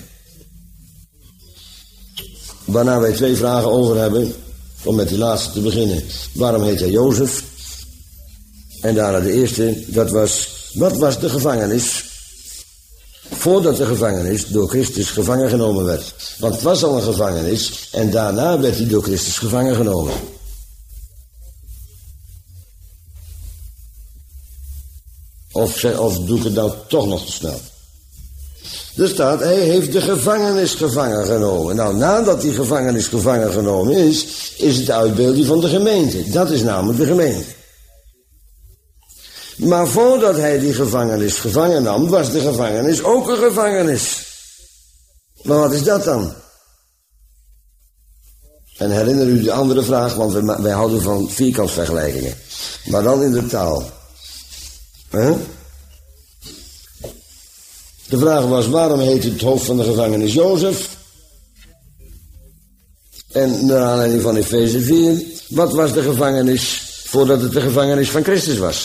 Waarna wij 2 vragen over hebben, om met die laatste te beginnen. Waarom heet hij Jozef? En daarna de eerste, wat was de gevangenis voordat de gevangenis door Christus gevangen genomen werd? Want het was al een gevangenis en daarna werd hij door Christus gevangen genomen. Of doe ik het nou toch nog te snel? Er staat, hij heeft de gevangenis gevangen genomen. Nou, nadat die gevangenis gevangen genomen is het de uitbeelding van de gemeente. Dat is namelijk de gemeente. Maar voordat hij die gevangenis gevangen nam, was de gevangenis ook een gevangenis. Maar wat is dat dan? En herinner u de andere vraag, want wij houden van vierkantsvergelijkingen. Maar dan in de taal. De vraag was, waarom heet het hoofd van de gevangenis Jozef? En naar aanleiding van Efeze 4, wat was de gevangenis voordat het de gevangenis van Christus was?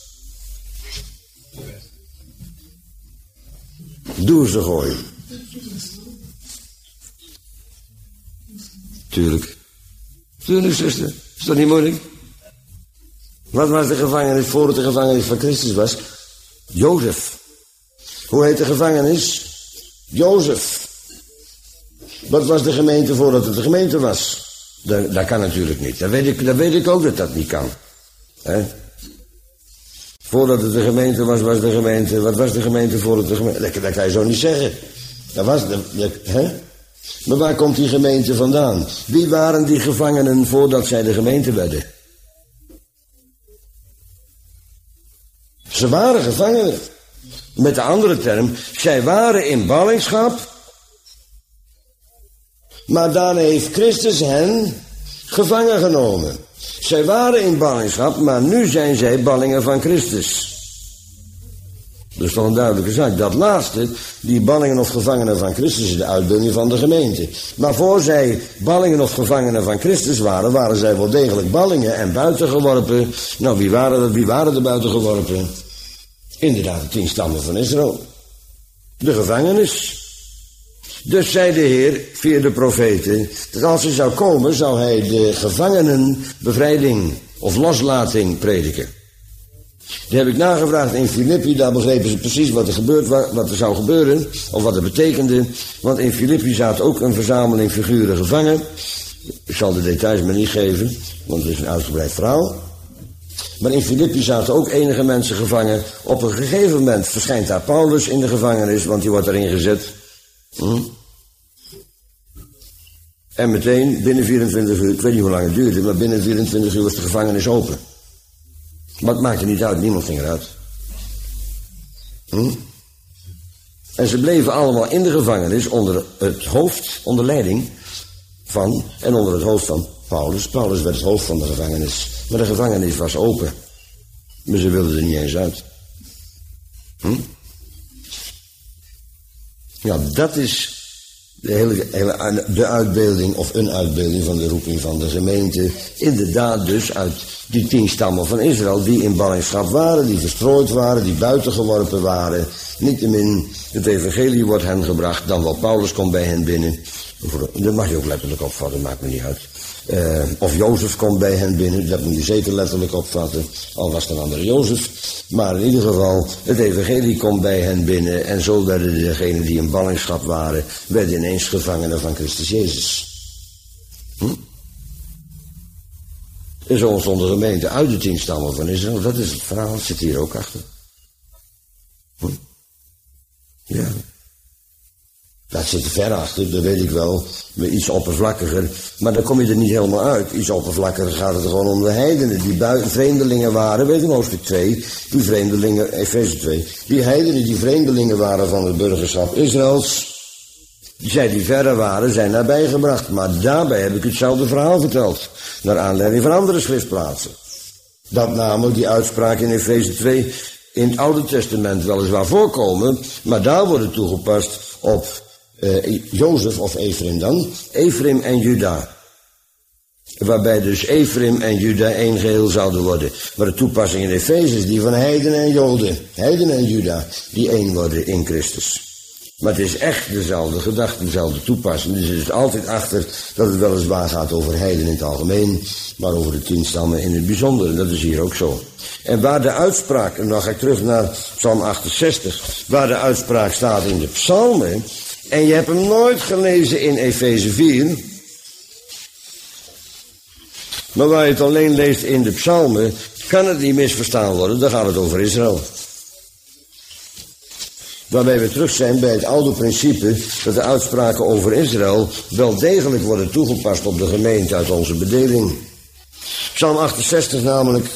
Doe ze gooien. Tuurlijk, zuster. Is dat niet moeilijk? Wat was de gevangenis voor het de gevangenis van Christus was? Jozef. Hoe heet de gevangenis? Jozef. Wat was de gemeente voordat het de gemeente was? Dat kan natuurlijk niet. Dat weet ik ook dat dat niet kan. Voordat het de gemeente was, was de gemeente. Wat was de gemeente voordat de gemeente? Dat kan je zo niet zeggen. Maar waar komt die gemeente vandaan? Wie waren die gevangenen voordat zij de gemeente werden? Ze waren gevangenen. Met de andere term, zij waren in ballingschap. Maar daarna heeft Christus hen gevangen genomen. Zij waren in ballingschap, maar nu zijn zij ballingen van Christus. Dat is toch een duidelijke zaak. Dat laatste, die ballingen of gevangenen van Christus, is de uitbeelding van de gemeente. Maar voor zij ballingen of gevangenen van Christus waren, waren zij wel degelijk ballingen en buitengeworpen. Nou, wie waren dat? Wie waren de buitengeworpen? Inderdaad, de 10 stammen van Israël. De gevangenis. Dus zei de Heer, via de profeten, dat als hij zou komen, zou hij de gevangenen bevrijding of loslating prediken. Die heb ik nagevraagd in Filippi, daar begrepen ze precies wat er zou gebeuren, of wat het betekende. Want in Filippi zaten ook een verzameling figuren gevangen. Ik zal de details maar niet geven, want het is een uitgebreid verhaal. Maar in Filippi zaten ook enige mensen gevangen. Op een gegeven moment verschijnt daar Paulus in de gevangenis, want die wordt erin gezet. En meteen, binnen 24 uur, ik weet niet hoe lang het duurde, maar binnen 24 uur was de gevangenis open. Maar het maakte niet uit, niemand ging eruit. En ze bleven allemaal in de gevangenis onder het hoofd, onder leiding van, en onder het hoofd van Paulus. Paulus werd het hoofd van de gevangenis. Maar de gevangenis was open. Maar ze wilden er niet eens uit. Ja, dat is de uitbeelding of een uitbeelding van de roeping van de gemeente. Inderdaad dus uit die 10 stammen van Israël die in ballingschap waren, die verstrooid waren, die buitengeworpen waren. Niettemin, het evangelie wordt hen gebracht, dan wel Paulus komt bij hen binnen. Dat mag je ook letterlijk opvatten, maakt me niet uit. Of Jozef komt bij hen binnen, dat moet je zeker letterlijk opvatten, al was het een andere Jozef. Maar in ieder geval, het evangelie komt bij hen binnen en zo werden degenen die in ballingschap waren, werden ineens gevangenen van Christus Jezus. En zo ontstond de gemeente uit de 10 stammen van Israël, dat is het verhaal, dat zit hier ook achter. Ja. Dat zit er ver achter, dat weet ik wel. Iets oppervlakkiger. Maar dan kom je er niet helemaal uit. Iets oppervlakkiger gaat het gewoon om de heidenen. Die vreemdelingen waren, weet je, hoofdstuk 2. Die vreemdelingen, Efeze 2. Die heidenen die vreemdelingen waren van het burgerschap Israëls. Zij die verder waren, zijn nabijgebracht. Maar daarbij heb ik hetzelfde verhaal verteld. Naar aanleiding van andere schriftplaatsen. Dat namelijk die uitspraak in Efeze 2 in het Oude Testament weliswaar voorkomen. Maar daar worden toegepast op Jozef of Ephraim dan. Ephraim en Juda. Waarbij dus Ephraim en Juda één geheel zouden worden. Maar de toepassing in Efeze is die van heidenen en Joden. Heidenen en Juda, die één worden in Christus. Maar het is echt dezelfde gedachte, dezelfde toepassing. Dus het is altijd achter dat het weliswaar gaat over heidenen in het algemeen, maar over de 10 stammen in het bijzonder. En dat is hier ook zo. En waar de uitspraak, en dan ga ik terug naar Psalm 68, waar de uitspraak staat in de psalmen, en je hebt hem nooit gelezen in Efeze 4, maar waar je het alleen leest in de psalmen, kan het niet misverstaan worden, dan gaat het over Israël. Waarbij we terug zijn bij het oude principe dat de uitspraken over Israël wel degelijk worden toegepast op de gemeente uit onze bedeling. Psalm 68 namelijk.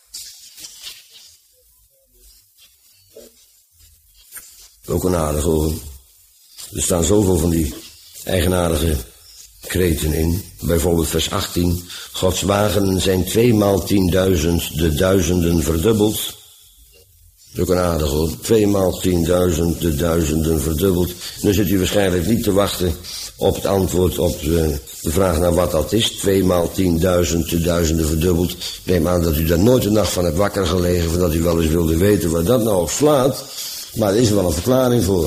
Ook een aardige hoor. Er staan zoveel van die eigenaardige kreten in. Bijvoorbeeld vers 18. Gods wagens zijn 2 maal 10.000, de duizenden verdubbeld. Dat is ook een aardig hoor. 2 maal 10.000, de duizenden verdubbeld. Nu zit u waarschijnlijk niet te wachten op het antwoord op de vraag naar wat dat is. 2 maal 10.000, de duizenden verdubbeld. Neem aan dat u daar nooit de nacht van hebt wakker gelegen, voordat u wel eens wilde weten waar dat nou op slaat. Maar er is er wel een verklaring voor.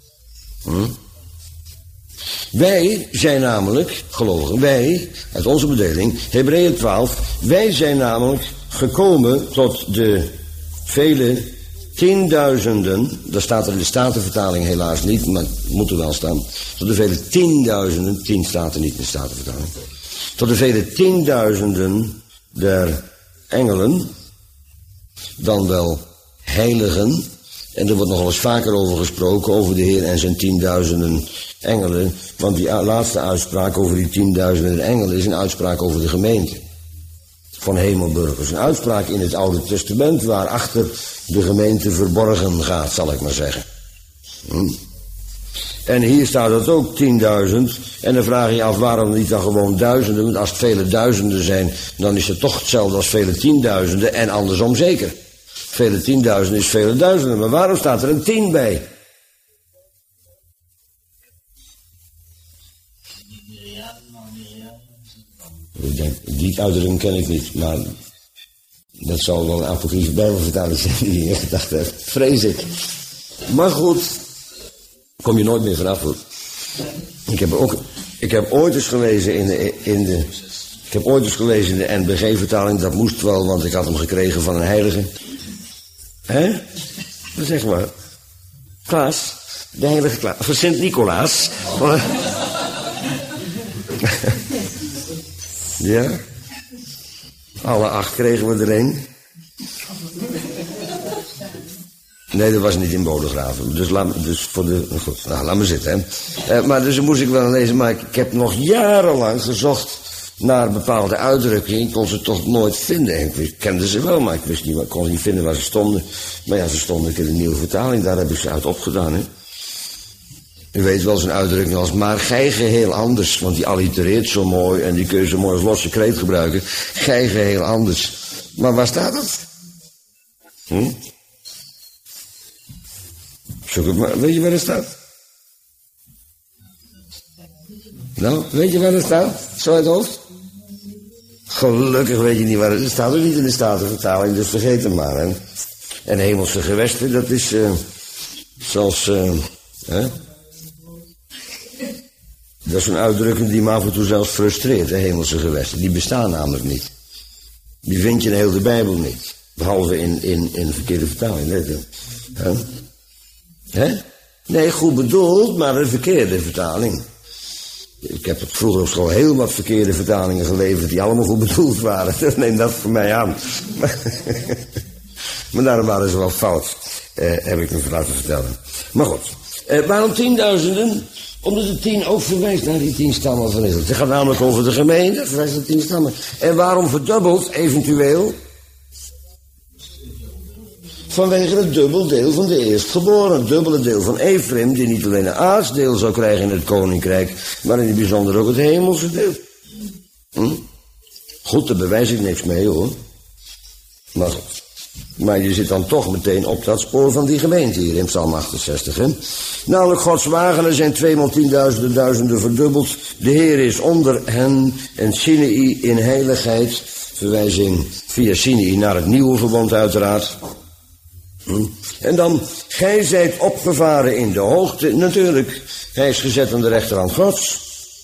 Wij zijn namelijk, gelovigen, wij, uit onze bedeling, Hebreeën 12, wij zijn namelijk gekomen tot de vele tienduizenden, dat staat er in de Statenvertaling helaas niet, maar het moet er wel staan, tot de vele tienduizenden, 10 staat er niet in de Statenvertaling, tot de vele tienduizenden der engelen, dan wel heiligen. En er wordt nog wel eens vaker over gesproken, over de Heer en zijn 10.000 engelen. Want die laatste uitspraak over die 10.000 engelen is een uitspraak over de gemeente. Van hemelburgers. Een uitspraak in het Oude Testament waarachter de gemeente verborgen gaat, zal ik maar zeggen. En hier staat het ook 10.000. En dan vraag je je af waarom niet dan gewoon duizenden. Want als het vele duizenden zijn, dan is het toch hetzelfde als vele tienduizenden. En andersom zeker. Vele tienduizenden is vele duizenden. Maar waarom staat er een 10 bij? Die uitdrukking ken ik niet. Maar dat zal wel een apocryfe bijbelvertaling zijn die hier gedacht heeft. Vrees ik. Maar goed. Kom je nooit meer vanaf. Hoor. Ik heb ooit eens gelezen ik heb ooit eens gelezen in de NBG-vertaling. Dat moest wel, want ik had hem gekregen van een heilige. Hè? Wat zeg maar? Klaas? De heilige Klaas. Van Sint-Nicolaas. Ja? Alle 8 kregen we er een. Nee, dat was niet in Bodegraven. Dus voor de... Goed, nou, laat me zitten, hè. Maar dus moest ik wel lezen. Maar ik heb nog jarenlang gezocht naar bepaalde uitdrukkingen. Ik kon ze toch nooit vinden. Ik kende ze wel, maar ik kon niet vinden waar ze stonden. Maar ja, ze stonden in de nieuwe vertaling. Daar heb ik ze uit opgedaan, hè. U weet wel zo'n uitdrukking als, maar gij geheel anders. Want die allitereert zo mooi en die kun je zo mooi als losse kreet gebruiken. Gij geheel anders. Maar waar staat dat? Zoek het maar. Weet je waar het staat? Nou, weet je waar het staat? Zo uit het hoofd? Gelukkig weet je niet waar het staat. Er niet in de Statenvertaling, dus vergeet hem maar. Hè? En hemelse gewesten, dat is zoals... hè? Dat is een uitdrukking die me af en toe zelfs frustreert, hè, hemelse gewesten. Die bestaan namelijk niet. Die vind je in heel de Bijbel niet. Behalve in verkeerde vertaling. Weet je. Hè? Nee, goed bedoeld, maar een verkeerde vertaling. Ik heb vroeger op school heel wat verkeerde vertalingen geleverd die allemaal goed bedoeld waren. Neem dat voor mij aan. Maar daarom waren ze wel fout, heb ik me laten vertellen. Maar goed, waarom tienduizenden? Omdat de 10 ook verwijst naar die 10 stammen van Israël. Het gaat namelijk over de gemeente, het verwijst naar 10 stammen. En waarom verdubbeld, eventueel? Vanwege het dubbeldeel van de eerstgeboren. Het dubbele deel van Ephraim, die niet alleen een aardsdeel zou krijgen in het koninkrijk, maar in het bijzonder ook het hemelse deel. Goed, daar bewijs ik niks mee hoor. Maar goed. Maar je zit dan toch meteen op dat spoor van die gemeente hier in Psalm 68. Hè? Namelijk Gods wagens zijn 2 maal 10.000 duizenden verdubbeld. De Heer is onder hen en Sinai in heiligheid. Verwijzing via Sinai naar het nieuwe verbond uiteraard. En dan, gij zijt opgevaren in de hoogte. Natuurlijk, hij is gezet aan de rechterhand Gods.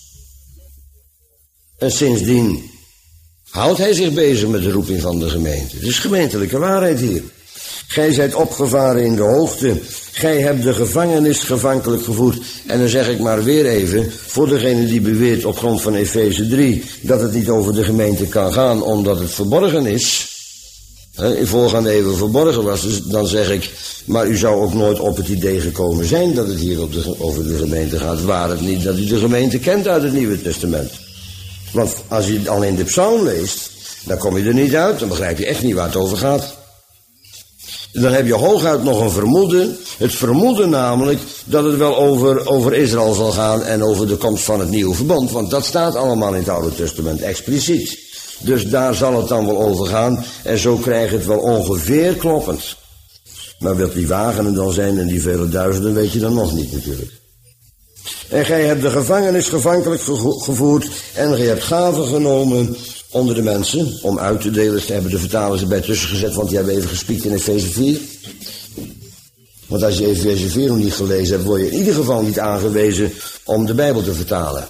En sindsdien houdt hij zich bezig met de roeping van de gemeente. Het is gemeentelijke waarheid hier. Gij zijt opgevaren in de hoogte. Gij hebt de gevangenis gevankelijk gevoerd. En dan zeg ik maar weer even, voor degene die beweert op grond van Efeze 3... dat het niet over de gemeente kan gaan omdat het verborgen is. in voorgaande eeuwen verborgen was. Dus dan zeg ik, maar u zou ook nooit op het idee gekomen zijn dat het hier over de gemeente gaat. Waar het niet dat u de gemeente kent uit het Nieuwe Testament. Want als je alleen de psalm leest, dan kom je er niet uit. Dan begrijp je echt niet waar het over gaat. Dan heb je hooguit nog een vermoeden. Het vermoeden namelijk dat het wel over Israël zal gaan en over de komst van het nieuwe verbond. Want dat staat allemaal in het Oude Testament expliciet. Dus daar zal het dan wel over gaan. En zo krijg je het wel ongeveer kloppend. Maar wat die wagenen dan zijn en die vele duizenden weet je dan nog niet natuurlijk. En gij hebt de gevangenis gevankelijk gevoerd en gij hebt gaven genomen onder de mensen om uit te delen. Ze hebben de vertalers erbij tussen gezet, want die hebben even gespiekt in Efeze 4. Want als je Efeze 4 nog niet gelezen hebt, word je in ieder geval niet aangewezen om de Bijbel te vertalen.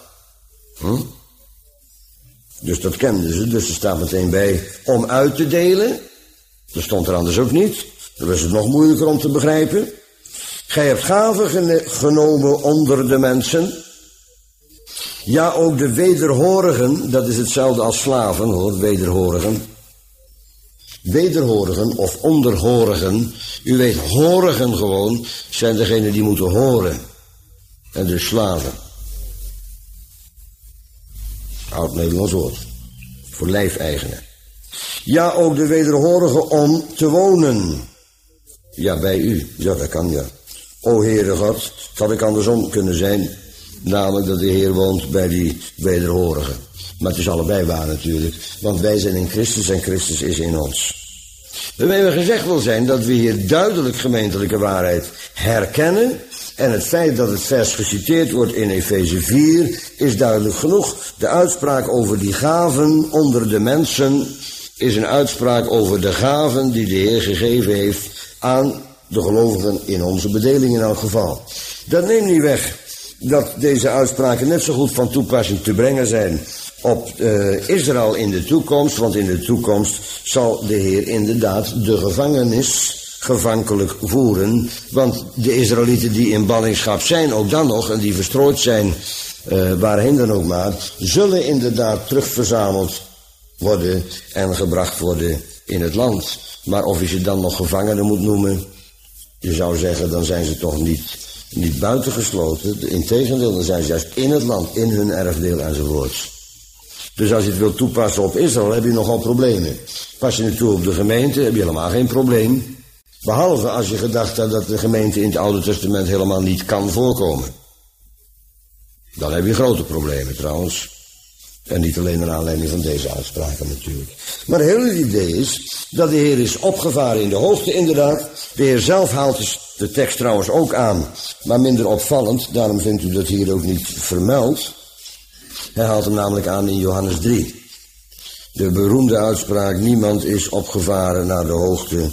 Dus dat kenden ze, dus er staat meteen bij om uit te delen. Dat stond er anders ook niet. Dan was het nog moeilijker om te begrijpen. Gij hebt gaven genomen onder de mensen. Ja, ook de wederhorigen, dat is hetzelfde als slaven hoor, wederhorigen. Wederhorigen of onderhorigen, u weet, horigen gewoon, zijn degenen die moeten horen. En dus slaven. Oud-Nederlands woord. Voor lijfeigenen. Ja, ook de wederhorigen om te wonen. Ja, bij u. Ja, dat kan ja. O Heere God, het had ik andersom kunnen zijn. Namelijk dat de Heer woont bij die wederhorigen. Maar het is allebei waar natuurlijk. Want wij zijn in Christus en Christus is in ons. Waarmee we gezegd wil zijn dat we hier duidelijk gemeentelijke waarheid herkennen. En het feit dat het vers geciteerd wordt in Efeze 4 is duidelijk genoeg. De uitspraak over die gaven onder de mensen is een uitspraak over de gaven die de Heer gegeven heeft aan de gelovigen in onze bedeling in elk geval. Dat neemt niet weg dat deze uitspraken net zo goed van toepassing te brengen zijn op Israël in de toekomst. Want in de toekomst zal de Heer inderdaad de gevangenis gevankelijk voeren. Want de Israëlieten die in ballingschap zijn, ook dan nog, en die verstrooid zijn waarheen dan ook maar, zullen inderdaad terugverzameld worden en gebracht worden in het land. Maar of je ze dan nog gevangenen moet noemen, je zou zeggen, dan zijn ze toch niet buitengesloten. Integendeel, dan zijn ze juist in het land, in hun erfdeel enzovoorts. Dus als je het wilt toepassen op Israël, heb je nogal problemen. Pas je het toe op de gemeente, heb je helemaal geen probleem. Behalve als je gedacht hebt dat de gemeente in het Oude Testament helemaal niet kan voorkomen. Dan heb je grote problemen trouwens. En niet alleen naar aanleiding van deze uitspraken natuurlijk. Maar het hele idee is dat de Heer is opgevaren in de hoogte inderdaad. De Heer zelf haalt de tekst trouwens ook aan, maar minder opvallend. Daarom vindt u dat hier ook niet vermeld. Hij haalt hem namelijk aan in Johannes 3. De beroemde uitspraak, niemand is opgevaren naar de hoogte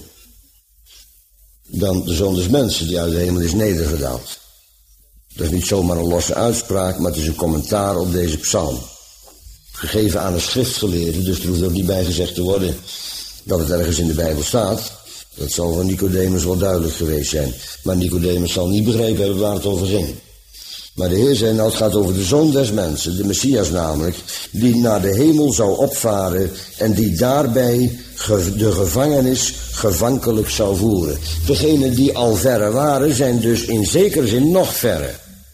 dan de Zoon des Mensen die uit de hemel is nedergedaald. Dat is niet zomaar een losse uitspraak, maar het is een commentaar op deze psalm. Gegeven aan een schriftgeleerde, dus er hoeft ook niet bij gezegd te worden dat het ergens in de Bijbel staat. Dat zal voor Nicodemus wel duidelijk geweest zijn. Maar Nicodemus zal niet begrepen hebben waar het over ging. Maar de Heer zei, nou het gaat over de Zoon des Mensen, de Messias namelijk, die naar de hemel zou opvaren en die daarbij de gevangenis gevankelijk zou voeren. Degenen die al verre waren, zijn dus in zekere zin nog verre.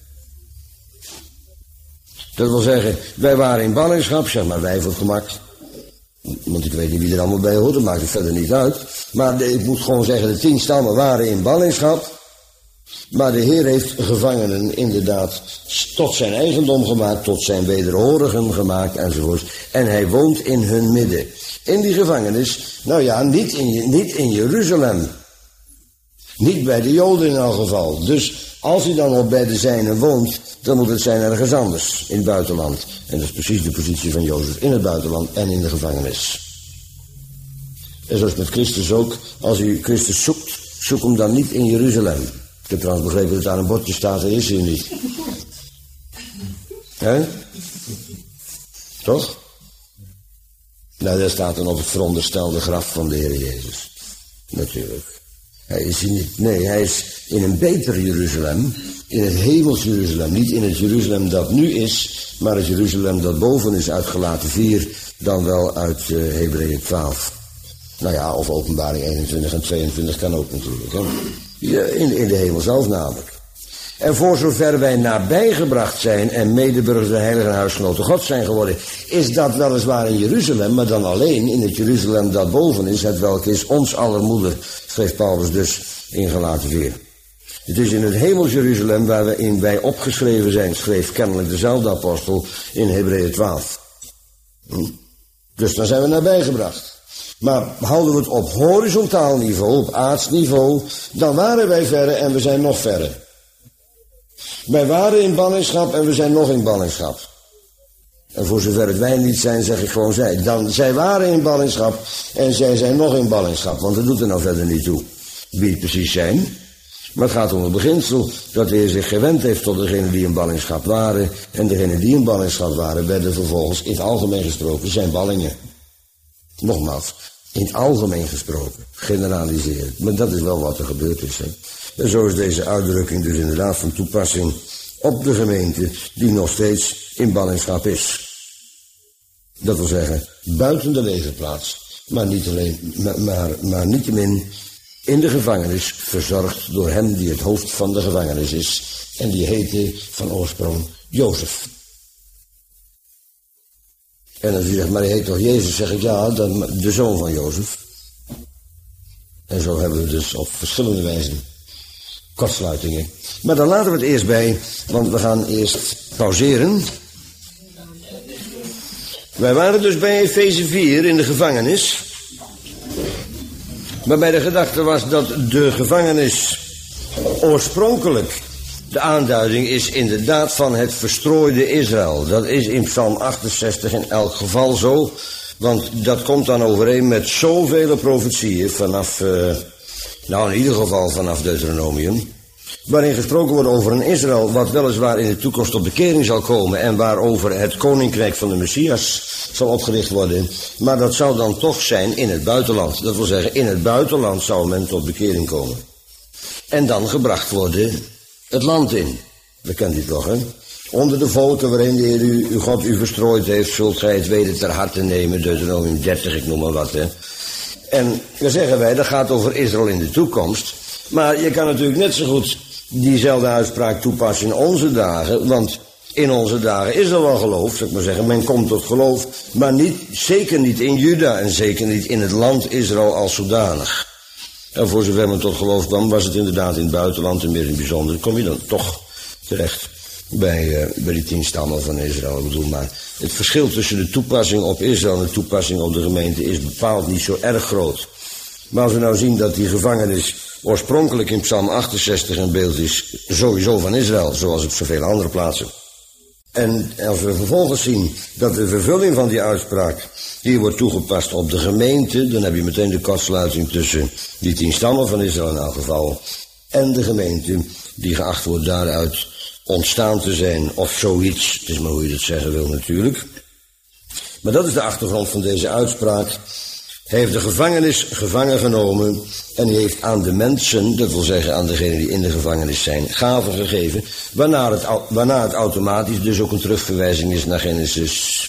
Dat wil zeggen, wij waren in ballingschap, zeg maar wij voor het gemak. Want ik weet niet wie er allemaal bij hoort, dat maakt het verder niet uit. Maar ik moet gewoon zeggen, de 10 stammen waren in ballingschap. Maar de Heer heeft gevangenen inderdaad tot zijn eigendom gemaakt, tot zijn wederhorigen gemaakt enzovoort. En hij woont in hun midden. In die gevangenis, nou ja, niet in Jeruzalem. Niet bij de Joden in elk geval. Dus als hij dan al bij de zijnen woont, dan moet het zijn ergens anders, in het buitenland. En dat is precies de positie van Jozef, in het buitenland en in de gevangenis. En zoals met Christus ook, als u Christus zoekt, zoek hem dan niet in Jeruzalem. Ik heb trouwens begrepen dat daar een bordje staat, dat is hij niet. Hè? Toch? Nou, daar staat dan op het veronderstelde graf van de Heer Jezus. Natuurlijk. Hij is hier niet. Nee, hij is in een beter Jeruzalem. In het hemels Jeruzalem. Niet in het Jeruzalem dat nu is, maar het Jeruzalem dat boven is uit Galaten 4, dan wel uit Hebreeën 12. Nou ja, of Openbaring 21 en 22 kan ook natuurlijk. Hè? In de hemel zelf namelijk. En voor zover wij nabijgebracht zijn en medeburgers der heilige huisgenoten God zijn geworden, is dat weliswaar in Jeruzalem, maar dan alleen in het Jeruzalem dat boven is, het welke is ons aller moeder, schreef Paulus dus in Galaten 4. Het is in het hemels Jeruzalem waarin wij opgeschreven zijn, schreef kennelijk dezelfde apostel in Hebreeën 12. Dus dan zijn we nabijgebracht. Maar houden we het op horizontaal niveau, op aards niveau, dan waren wij verre en we zijn nog verre. Wij waren in ballingschap en we zijn nog in ballingschap. En voor zover het wij niet zijn, zeg ik gewoon zij. Zij waren in ballingschap en zij zijn nog in ballingschap. Want dat doet er nou verder niet toe wie het precies zijn. Maar het gaat om het beginsel dat de Heer zich gewend heeft tot degenen die in ballingschap waren. En degenen die in ballingschap waren, werden vervolgens in het algemeen gesproken zijn ballingen. Nogmaals, in het algemeen gesproken, generaliserend. Maar dat is wel wat er gebeurd is. Hè. En zo is deze uitdrukking dus inderdaad van toepassing op de gemeente die nog steeds in ballingschap is. Dat wil zeggen, buiten de legerplaats, maar niettemin in de gevangenis, verzorgd door hem die het hoofd van de gevangenis is. En die heette van oorsprong Jozef. En als u zegt, maar hij heet toch Jezus, zeg ik ja, de zoon van Jozef. En zo hebben we dus op verschillende wijzen kortsluitingen. Maar dan laten we het eerst bij, want we gaan eerst pauzeren. Wij waren dus bij Efeze 4 in de gevangenis. Waarbij de gedachte was dat de gevangenis oorspronkelijk, de aanduiding is inderdaad van het verstrooide Israël. Dat is in Psalm 68 in elk geval zo. Want dat komt dan overeen met zoveel profetieën vanaf, in ieder geval vanaf Deuteronomium. Waarin gesproken wordt over een Israël wat weliswaar in de toekomst tot bekering zal komen. En waarover het koninkrijk van de Messias zal opgericht worden. Maar dat zou dan toch zijn in het buitenland. Dat wil zeggen, in het buitenland zou men tot bekering komen. En dan gebracht worden het land in. Dat kent u toch, hè? Onder de volken waarin de Heer uw God u verstrooid heeft, zult gij het weten ter harte nemen. Deuteronomium 30, ik noem maar wat, hè. En dan zeggen wij, dat gaat over Israël in de toekomst. Maar je kan natuurlijk net zo goed diezelfde uitspraak toepassen in onze dagen. Want in onze dagen is er wel geloof, zou ik maar zeggen. Men komt tot geloof, maar zeker niet in Juda en zeker niet in het land Israël als zodanig. En voor zover men tot geloof kwam, was het inderdaad in het buitenland en meer in het bijzonder. Kom je dan toch terecht bij die 10 stammen van Israël. Ik bedoel, maar het verschil tussen de toepassing op Israël en de toepassing op de gemeente is bepaald niet zo erg groot. Maar als we nou zien dat die gevangenis oorspronkelijk in Psalm 68 een beeld is, sowieso van Israël, zoals op zoveel andere plaatsen. En als we vervolgens zien dat de vervulling van die uitspraak hier wordt toegepast op de gemeente, dan heb je meteen de kortsluiting tussen die 10 stammen van Israël in elk geval en de gemeente die geacht wordt daaruit ontstaan te zijn of zoiets. Het is maar hoe je dat zeggen wil natuurlijk. Maar dat is de achtergrond van deze uitspraak. Hij heeft de gevangenis gevangen genomen en hij heeft aan de mensen, dat wil zeggen aan degenen die in de gevangenis zijn, gaven gegeven, waarna het automatisch dus ook een terugverwijzing is naar Genesis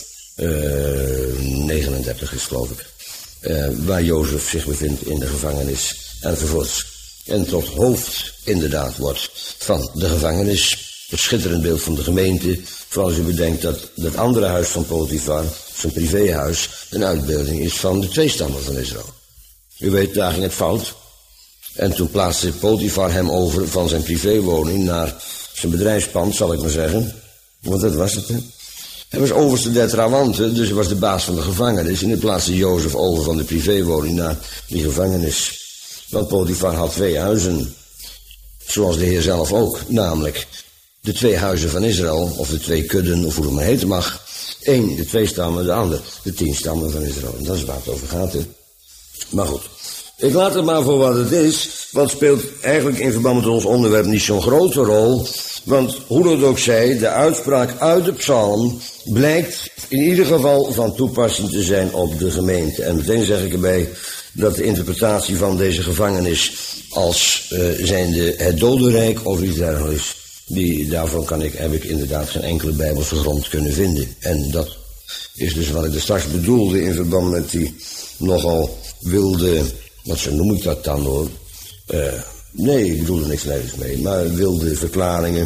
39 is geloof ik, waar Jozef zich bevindt in de gevangenis enzovoorts. En tot hoofd inderdaad wordt van de gevangenis, een schitterend beeld van de gemeente, vooral als u bedenkt dat het andere huis van Potifar, zijn privéhuis, een uitbeelding is van de 2 stammen van Israël. U weet, daar ging het fout. En toen plaatste Potifar hem over van zijn privéwoning naar zijn bedrijfspand, zal ik maar zeggen. Want dat was het, hè. Hij was overste der trawanten, dus hij was de baas van de gevangenis. En hij plaatste Jozef over van de privéwoning naar die gevangenis. Want Potifar had 2 huizen, zoals de Heer zelf ook, namelijk de 2 huizen van Israël, of de 2 kudden, of hoe het maar heten mag. 1, de 2 stammen, de ander, de 10 stammen van Israël. En dat is waar het over gaat, hè. Maar goed, ik laat het maar voor wat het is. Wat speelt eigenlijk in verband met ons onderwerp niet zo'n grote rol. Want hoe dat ook zij, de uitspraak uit de psalm blijkt in ieder geval van toepassing te zijn op de gemeente. En meteen zeg ik erbij dat de interpretatie van deze gevangenis als zijnde het dodenrijk of iets dergelijks, daarvan heb ik inderdaad geen enkele bijbelse grond kunnen vinden. En dat is dus wat ik er straks bedoelde in verband met die nogal wilde, wat zo noem ik dat dan hoor, nee, ik bedoel er niks lelijks mee, maar wilde verklaringen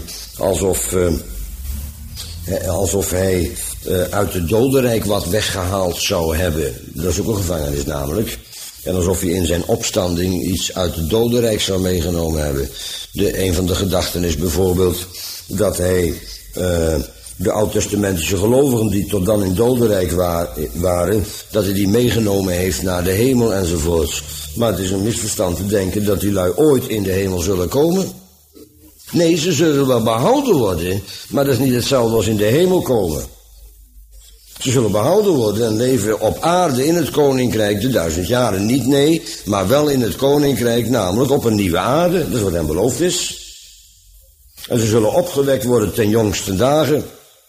alsof hij uit het dodenrijk wat weggehaald zou hebben. Dat is ook een gevangenis namelijk. En alsof hij in zijn opstanding iets uit het dodenrijk zou meegenomen hebben. Een van de gedachten is bijvoorbeeld dat hij de oud-testamentische gelovigen die tot dan in het dodenrijk waren, dat hij die meegenomen heeft naar de hemel enzovoorts. Maar het is een misverstand te denken dat die lui ooit in de hemel zullen komen. Nee, ze zullen wel behouden worden, maar dat is niet hetzelfde als in de hemel komen. Ze zullen behouden worden en leven op aarde in het koninkrijk de 1000 jaren. Niet nee, maar wel in het koninkrijk, namelijk op een nieuwe aarde. Dat is wat hem beloofd is. En ze zullen opgewekt worden ten jongste dagen.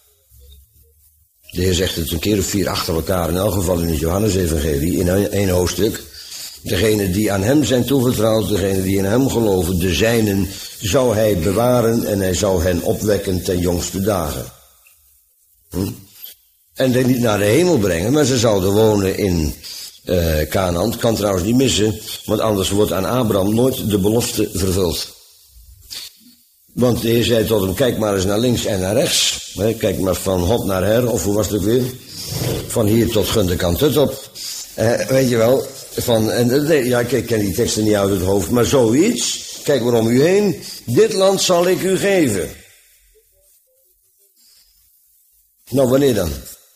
De Heer zegt het een keer of 4 achter elkaar, in elk geval in het Johannesevangelie, in 1 hoofdstuk. Degenen die aan hem zijn toevertrouwd, degenen die in hem geloven, de zijnen, zou hij bewaren en hij zou hen opwekken ten jongste dagen. En die niet naar de hemel brengen, maar ze zouden wonen in Kanaan. Kan trouwens niet missen, want anders wordt aan Abraham nooit de belofte vervuld. Want de Heer zei tot hem, kijk maar eens naar links en naar rechts. Kijk maar van hot naar her, of hoe was het ook weer? Van hier tot Gunderkant Tut op. Weet je wel, ja, ik ken die teksten niet uit het hoofd, maar zoiets. Kijk maar om u heen, dit land zal ik u geven. Nou, wanneer dan?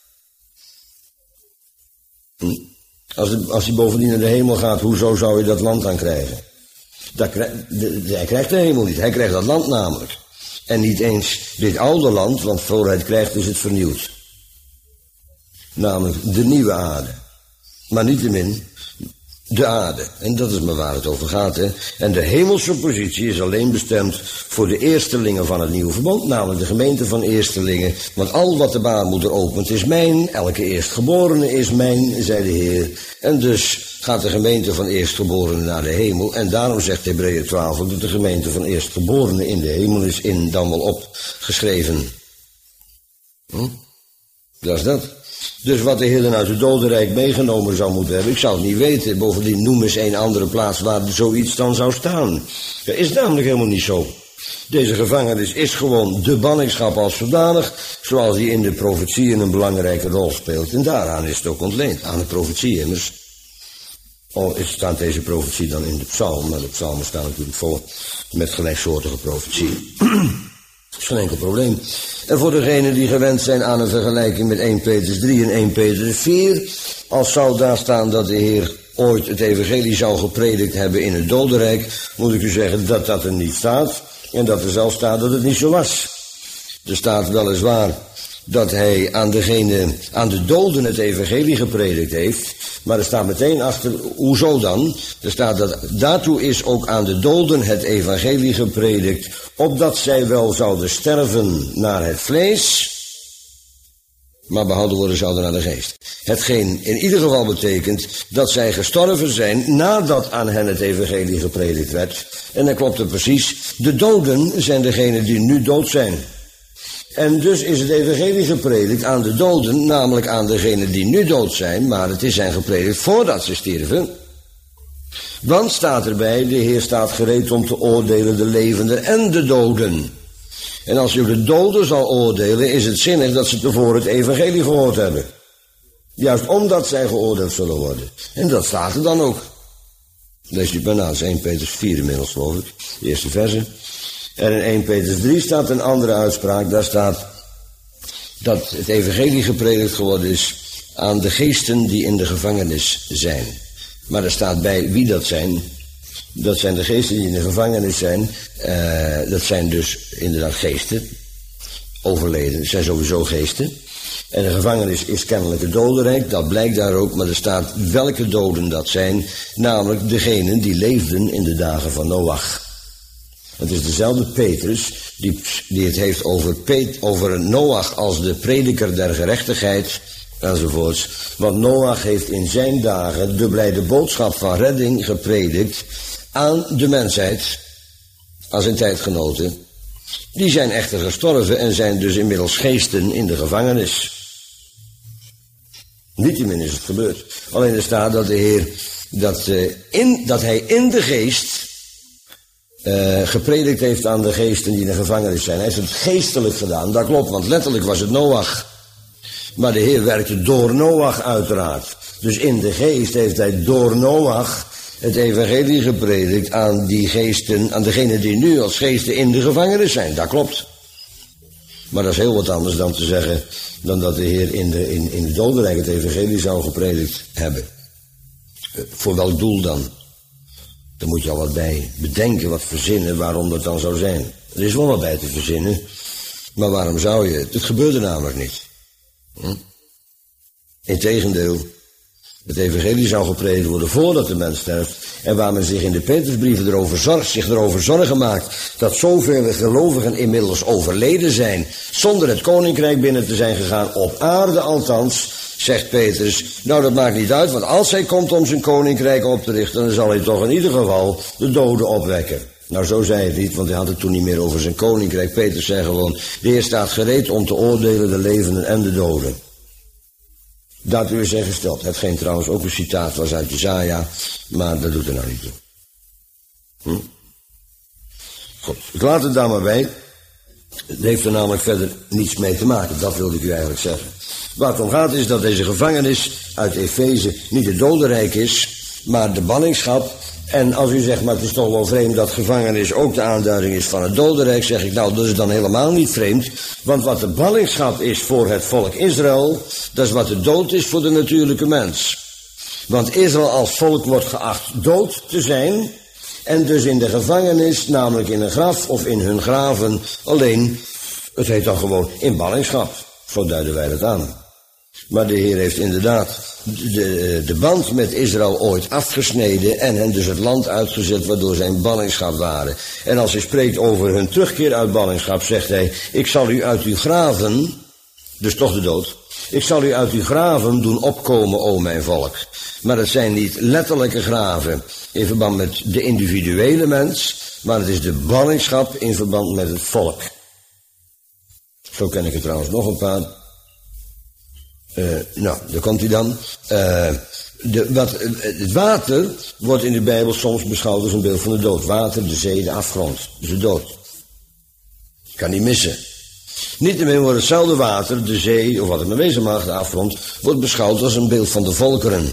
Als hij bovendien naar de hemel gaat, hoezo zou je dat land dan krijgen? Hij krijgt de hemel niet, hij krijgt dat land namelijk. En niet eens dit oude land, want voor hij het krijgt is het vernieuwd. Namelijk de nieuwe aarde. Maar niettemin de aarde. En dat is maar waar het over gaat. Hè? En de hemelse positie is alleen bestemd voor de eerstelingen van het nieuwe verbond. Namelijk de gemeente van eerstelingen. Want al wat de baarmoeder opent is mijn. Elke eerstgeborene is mijn, zei de Heer. En dus gaat de gemeente van eerstgeborenen naar de hemel. En daarom zegt Hebreeën 12 dat de gemeente van eerstgeborenen in de hemel is dan wel opgeschreven. Dat is dat. Dus wat de Heer dan uit het dodenrijk meegenomen zou moeten hebben, ik zou het niet weten. Bovendien noem eens een andere plaats waar zoiets dan zou staan. Dat is namelijk helemaal niet zo. Deze gevangenis is gewoon de banningschap als zodanig, zoals die in de profetieën een belangrijke rol speelt. En daaraan is het ook ontleend, aan de profetie immers. Staat deze profetie dan in de psalm, maar de psalmen staan natuurlijk vol met gelijksoortige profetieën. Dat is geen enkel probleem. En voor degenen die gewend zijn aan een vergelijking met 1 Petrus 3 en 1 Petrus 4, als zou daar staan dat de Heer ooit het evangelie zou gepredikt hebben in het dodenrijk, moet ik u zeggen dat dat er niet staat en dat er zelfs staat dat het niet zo was. Er staat weliswaar dat hij aan de doden het evangelie gepredikt heeft, maar er staat meteen achter, hoezo dan? Er staat dat daartoe is ook aan de doden het evangelie gepredikt, opdat zij wel zouden sterven naar het vlees, maar behouden worden zouden naar de geest. Hetgeen in ieder geval betekent dat zij gestorven zijn nadat aan hen het evangelie gepredikt werd. En dan klopt het precies, de doden zijn degenen die nu dood zijn. En dus is het evangelie gepredikt aan de doden, namelijk aan degenen die nu dood zijn, maar het is hen gepredikt voordat ze stierven. Want staat erbij, de Heer staat gereed om te oordelen de levenden en de doden. En als u de doden zal oordelen, is het zinnig dat ze tevoren het evangelie gehoord hebben. Juist omdat zij geoordeeld zullen worden. En dat staat er dan ook. Lees u bijna, dat is 1 Petrus 4 inmiddels, geloof ik, de eerste verse. En in 1 Petrus 3 staat een andere uitspraak, daar staat dat het evangelie gepredikt geworden is aan de geesten die in de gevangenis zijn. Maar er staat bij wie dat zijn. Dat zijn de geesten die in de gevangenis zijn. Dat zijn dus inderdaad geesten. Overleden, het zijn sowieso geesten. En de gevangenis is kennelijk het dodenrijk, dat blijkt daar ook, maar er staat welke doden dat zijn. Namelijk degenen die leefden in de dagen van Noach. Het is dezelfde Petrus die het heeft over Noach als de prediker der gerechtigheid enzovoorts. Want Noach heeft in zijn dagen de blijde boodschap van redding gepredikt aan de mensheid, aan zijn tijdgenoten. Die zijn echter gestorven en zijn dus inmiddels geesten in de gevangenis. Niettemin is het gebeurd. Alleen er staat dat de Heer dat hij in de geest gepredikt heeft aan de geesten die in de gevangenis zijn. Hij heeft het geestelijk gedaan, dat klopt, want letterlijk was het Noach. Maar de Heer werkte door Noach uiteraard. Dus in de geest heeft hij door Noach het evangelie gepredikt aan die geesten, aan degenen die nu als geesten in de gevangenis zijn. Dat klopt. Maar dat is heel wat anders dan te zeggen, dan dat de Heer in de dodenrijk het evangelie zou gepredikt hebben. Voor welk doel dan? Daar moet je al wat bij bedenken, wat verzinnen, waarom dat dan zou zijn. Er is wel wat bij te verzinnen, maar waarom zou je het? Het gebeurde namelijk niet. Integendeel, het evangelie zou gepredikt worden voordat de mens sterft. En waar men zich in de Petrusbrieven zich erover zorgen maakt dat zoveel gelovigen inmiddels overleden zijn, zonder het koninkrijk binnen te zijn gegaan, op aarde althans, zegt Petrus, nou dat maakt niet uit, want als hij komt om zijn koninkrijk op te richten, dan zal hij toch in ieder geval de doden opwekken. Nou, zo zei hij het niet, want hij had het toen niet meer over zijn koninkrijk. Petrus zei gewoon, de Heer staat gereed om te oordelen de levenden en de doden. Daartoe is hij gesteld. Hetgeen trouwens ook een citaat was uit Jesaja, maar dat doet er nou niet toe. Goed, ik laat het daar maar bij. Het heeft er namelijk verder niets mee te maken, dat wilde ik u eigenlijk zeggen. Waar het om gaat is dat deze gevangenis uit Efeze niet het dodenrijk is, maar de ballingschap. En als u zegt, maar het is toch wel vreemd dat gevangenis ook de aanduiding is van het dodenrijk, zeg ik, nou, dat is dan helemaal niet vreemd. Want wat de ballingschap is voor het volk Israël, dat is wat de dood is voor de natuurlijke mens. Want Israël als volk wordt geacht dood te zijn, en dus in de gevangenis, namelijk in een graf of in hun graven, alleen, het heet dan gewoon in ballingschap. Zo duiden wij dat aan. Maar de Heer heeft inderdaad de band met Israël ooit afgesneden en hen dus het land uitgezet waardoor zij in ballingschap waren. En als hij spreekt over hun terugkeer uit ballingschap, zegt hij, ik zal u uit uw graven, dus toch de dood, ik zal u uit uw graven doen opkomen, o mijn volk. Maar het zijn niet letterlijke graven in verband met de individuele mens, maar het is de ballingschap in verband met het volk. Zo ken ik er trouwens nog een paar. Nou, daar komt hij dan. Het water wordt in de Bijbel soms beschouwd als een beeld van de dood. Water, de zee, de afgrond. Dus de dood. Kan niet missen. Niettemin wordt hetzelfde water, de zee, of wat het maar wezen mag, de afgrond, wordt beschouwd als een beeld van de volkeren.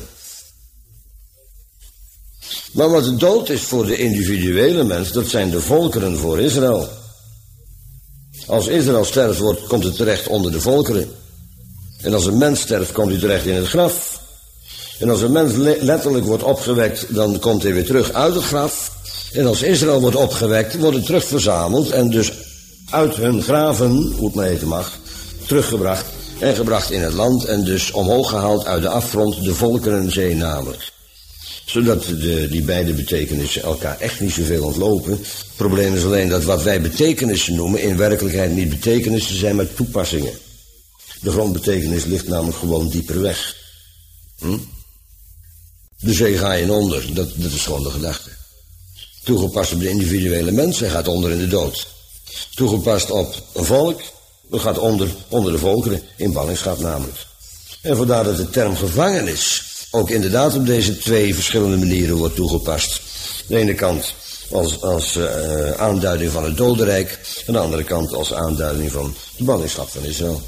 Maar wat de dood is voor de individuele mens, dat zijn de volkeren voor Israël. Als Israël sterft, komt het terecht onder de volkeren. En als een mens sterft, komt hij terecht in het graf. En als een mens letterlijk wordt opgewekt, dan komt hij weer terug uit het graf. En als Israël wordt opgewekt, wordt het terugverzameld en dus uit hun graven, hoe het maar heten mag, teruggebracht en gebracht in het land en dus omhoog gehaald uit de afgrond, de volkerenzee namelijk. Zodat die beide betekenissen elkaar echt niet zoveel ontlopen. Het probleem is alleen dat wat wij betekenissen noemen in werkelijkheid niet betekenissen zijn, maar toepassingen. De grondbetekenis ligt namelijk gewoon dieper weg. De zee ga je onder, dat is gewoon de gedachte. Toegepast op de individuele mens, hij gaat onder in de dood. Toegepast op een volk, dat gaat onder de volkeren, in ballingschap namelijk. En vandaar dat de term gevangenis ook inderdaad op deze twee verschillende manieren wordt toegepast. Aan de ene kant als aanduiding van het dodenrijk, aan de andere kant als aanduiding van de ballingschap van Israël.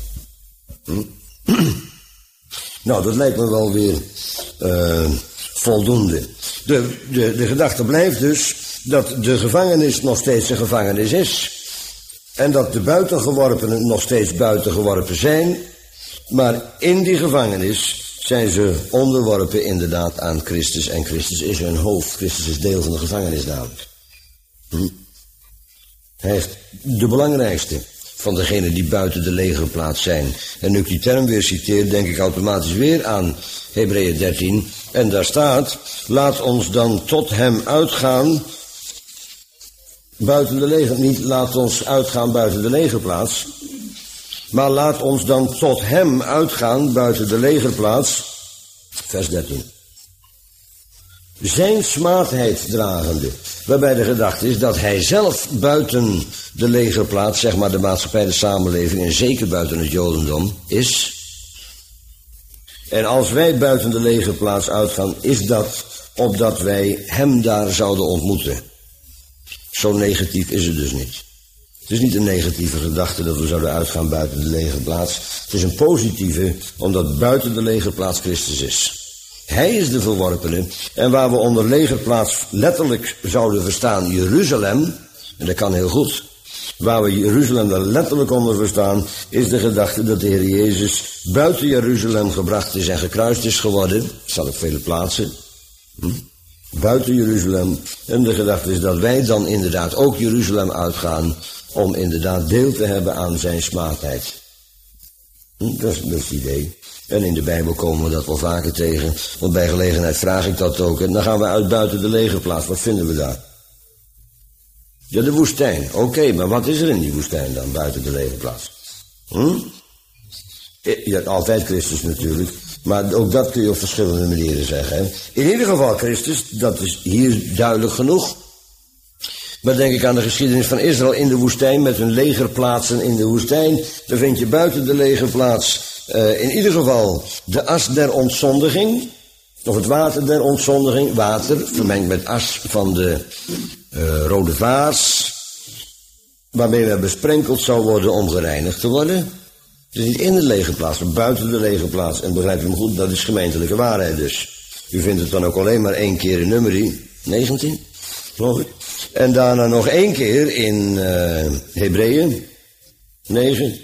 Nou, dat lijkt me wel weer voldoende. De gedachte blijft dus dat de gevangenis nog steeds een gevangenis is. En dat de buitengeworpenen nog steeds buitengeworpen zijn. Maar in die gevangenis zijn ze onderworpen inderdaad aan Christus. En Christus is hun hoofd. Christus is deel van de gevangenis namelijk. Hij is de belangrijkste van degenen die buiten de legerplaats zijn. En nu ik die term weer citeer, denk ik automatisch weer aan Hebreeën 13. En daar staat, laat ons dan tot hem uitgaan, buiten de leger, niet laat ons uitgaan buiten de legerplaats, maar laat ons dan tot hem uitgaan buiten de legerplaats. Vers 13. Zijn smaadheid dragende, waarbij de gedachte is dat hij zelf buiten de legerplaats, zeg maar de maatschappij, de samenleving en zeker buiten het jodendom is. En als wij buiten de legerplaats uitgaan, is dat opdat wij hem daar zouden ontmoeten. Zo negatief is het dus niet. Het is niet een negatieve gedachte dat we zouden uitgaan buiten de legerplaats. Het is een positieve, omdat buiten de legerplaats Christus is. Hij is de verworpene. En waar we onder legerplaats letterlijk zouden verstaan Jeruzalem, en dat kan heel goed. Waar we Jeruzalem daar letterlijk onder verstaan, is de gedachte dat de Heer Jezus buiten Jeruzalem gebracht is en gekruist is geworden. Dat zal op vele plaatsen. Buiten Jeruzalem. En de gedachte is dat wij dan inderdaad ook Jeruzalem uitgaan om inderdaad deel te hebben aan zijn smaakheid. Dat is het idee. En in de Bijbel komen we dat wel vaker tegen. Want bij gelegenheid vraag ik dat ook. En dan gaan we uit buiten de legerplaats. Wat vinden we daar? Ja, de woestijn. Oké, maar wat is er in die woestijn dan, buiten de legerplaats? Ja, altijd Christus natuurlijk. Maar ook dat kun je op verschillende manieren zeggen. Hè? In ieder geval Christus, dat is hier duidelijk genoeg. Maar denk ik aan de geschiedenis van Israël in de woestijn, met hun legerplaatsen in de woestijn. Dan vind je buiten de legerplaats in ieder geval de as der ontzondiging. Of het water der ontzondiging. Water vermengd met as van de rode vaas. Waarmee we besprenkeld zou worden om gereinigd te worden. Het is niet in de legerplaats, maar buiten de legerplaats. En begrijpt u me goed, dat is gemeentelijke waarheid dus. U vindt het dan ook alleen maar 1 keer in Numeri 19, geloof ik. En daarna nog 1 keer in Hebreeën 9.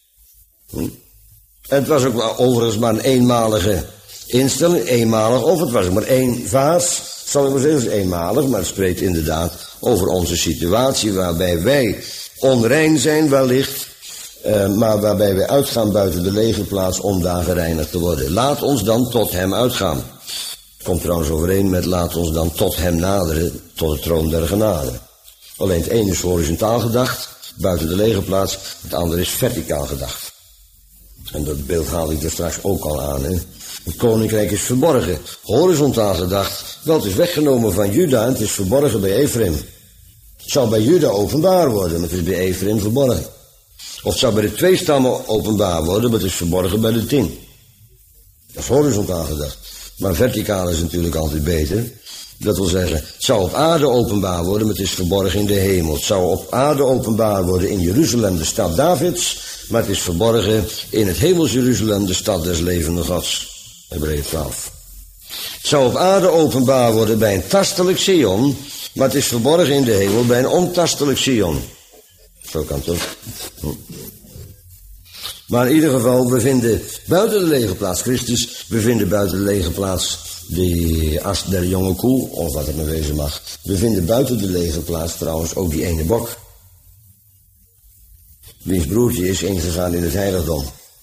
En het was ook overigens maar een eenmalige instelling, eenmalig. Of het was ook maar 1 vaas, zal ik maar zeggen, het is eenmalig. Maar het spreekt inderdaad over onze situatie waarbij wij onrein zijn wellicht. Maar waarbij wij uitgaan buiten de legerplaats om daar gereinigd te worden. Laat ons dan tot hem uitgaan. Komt trouwens overeen met laat ons dan tot hem naderen, tot de troon der genade. Alleen het ene is horizontaal gedacht, buiten de legerplaats. Het andere is verticaal gedacht. En dat beeld haalde ik er straks ook al aan. Hè? Het koninkrijk is verborgen. Horizontaal gedacht, wel het is weggenomen van Juda en het is verborgen bij Ephraim. Het zal bij Juda openbaar worden, maar het is bij Ephraim verborgen. Of het zou bij de 2 stammen openbaar worden, maar het is verborgen bij de 10. Dat is horizontaal gedacht. Maar verticaal is natuurlijk altijd beter. Dat wil zeggen, het zou op aarde openbaar worden, maar het is verborgen in de hemel. Het zou op aarde openbaar worden in Jeruzalem, de stad Davids, maar het is verborgen in het hemels Jeruzalem, de stad des levenden Gods. Hebreeën 12. Het zou op aarde openbaar worden bij een tastelijk Sion, maar het is verborgen in de hemel bij een ontastelijk Sion. Zo kan het ook. Maar in ieder geval, we vinden buiten de legerplaats Christus, we vinden buiten de legerplaats de as der jonge koe, of wat het maar wezen mag. We vinden buiten de legerplaats trouwens ook die ene bok. Wiens broertje is ingegaan in het heiligdom.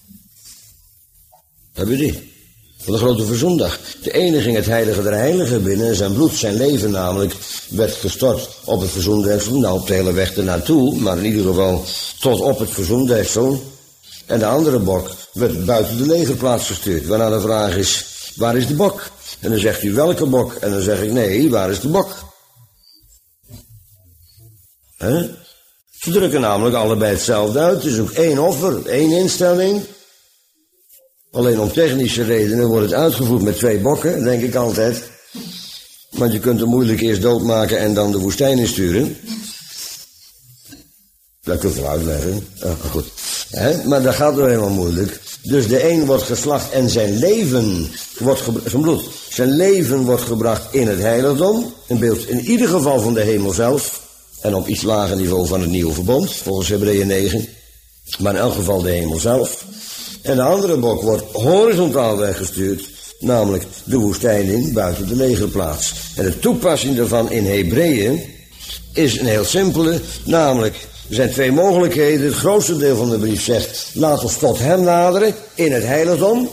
Heb je die? Van de grote verzoendag. De ene ging het heilige der heiligen binnen en zijn bloed, zijn leven namelijk, werd gestort op het verzoendeksel. Nou, op de hele weg ernaartoe, maar in ieder geval tot op het verzoendeksel. En de andere bok werd buiten de legerplaats gestuurd. Waarna de vraag is, waar is de bok? En dan zegt u, welke bok? En dan zeg ik, nee, waar is de bok? Ze drukken namelijk allebei hetzelfde uit. Het is ook 1 offer, 1 instelling. Alleen om technische redenen wordt het uitgevoerd met 2 bokken, denk ik altijd. Want je kunt hem moeilijk eerst doodmaken en dan de woestijn insturen. Dat kun je wel uitleggen. Goed. Maar dat gaat wel helemaal moeilijk. Dus de een wordt geslacht en zijn leven wordt zijn bloed. Zijn leven wordt gebracht in het heiligdom. Een beeld in ieder geval van de hemel zelf. En op iets lager niveau van het nieuwe verbond, volgens Hebreeën 9. Maar in elk geval de hemel zelf. En de andere bok wordt horizontaal weggestuurd. Namelijk de woestijn in, buiten de legerplaats. En de toepassing daarvan in Hebreeën is een heel simpele. Namelijk, er zijn 2 mogelijkheden. Het grootste deel van de brief zegt, laat ons tot hem naderen in het heiligdom.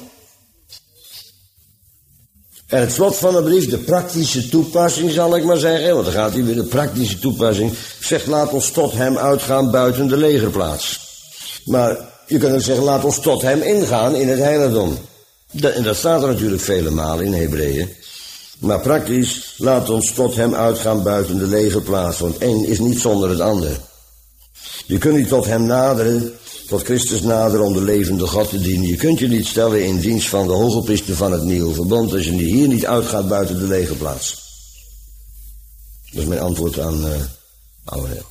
En het slot van de brief, de praktische toepassing zal ik maar zeggen, want dan gaat hij weer de praktische toepassing, zegt laat ons tot hem uitgaan buiten de legerplaats. Maar je kunt ook zeggen, laat ons tot hem ingaan in het heiligdom. En dat staat er natuurlijk vele malen in Hebreeën. Maar praktisch, laat ons tot hem uitgaan buiten de legerplaats, want 1 is niet zonder het ander. Je kunt niet tot hem naderen tot Christus naderen om de levende God te dienen. Je kunt je niet stellen in dienst van de hogepriester van het nieuwe verbond als je hier niet uitgaat buiten de lege plaats. Dat is mijn antwoord aan Ouweneel.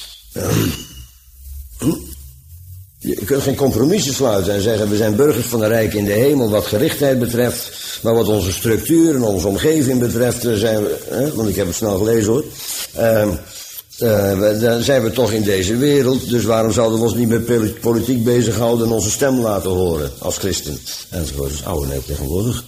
Je kunt geen compromissen sluiten en zeggen we zijn burgers van de Rijk in de hemel wat gerichtheid betreft, maar wat onze structuur en onze omgeving betreft zijn we, want ik heb het snel gelezen hoor, dan zijn we toch in deze wereld, dus waarom zouden we ons niet met politiek bezighouden en onze stem laten horen als christen? Enzovoort, dat is Ouweneel tegenwoordig.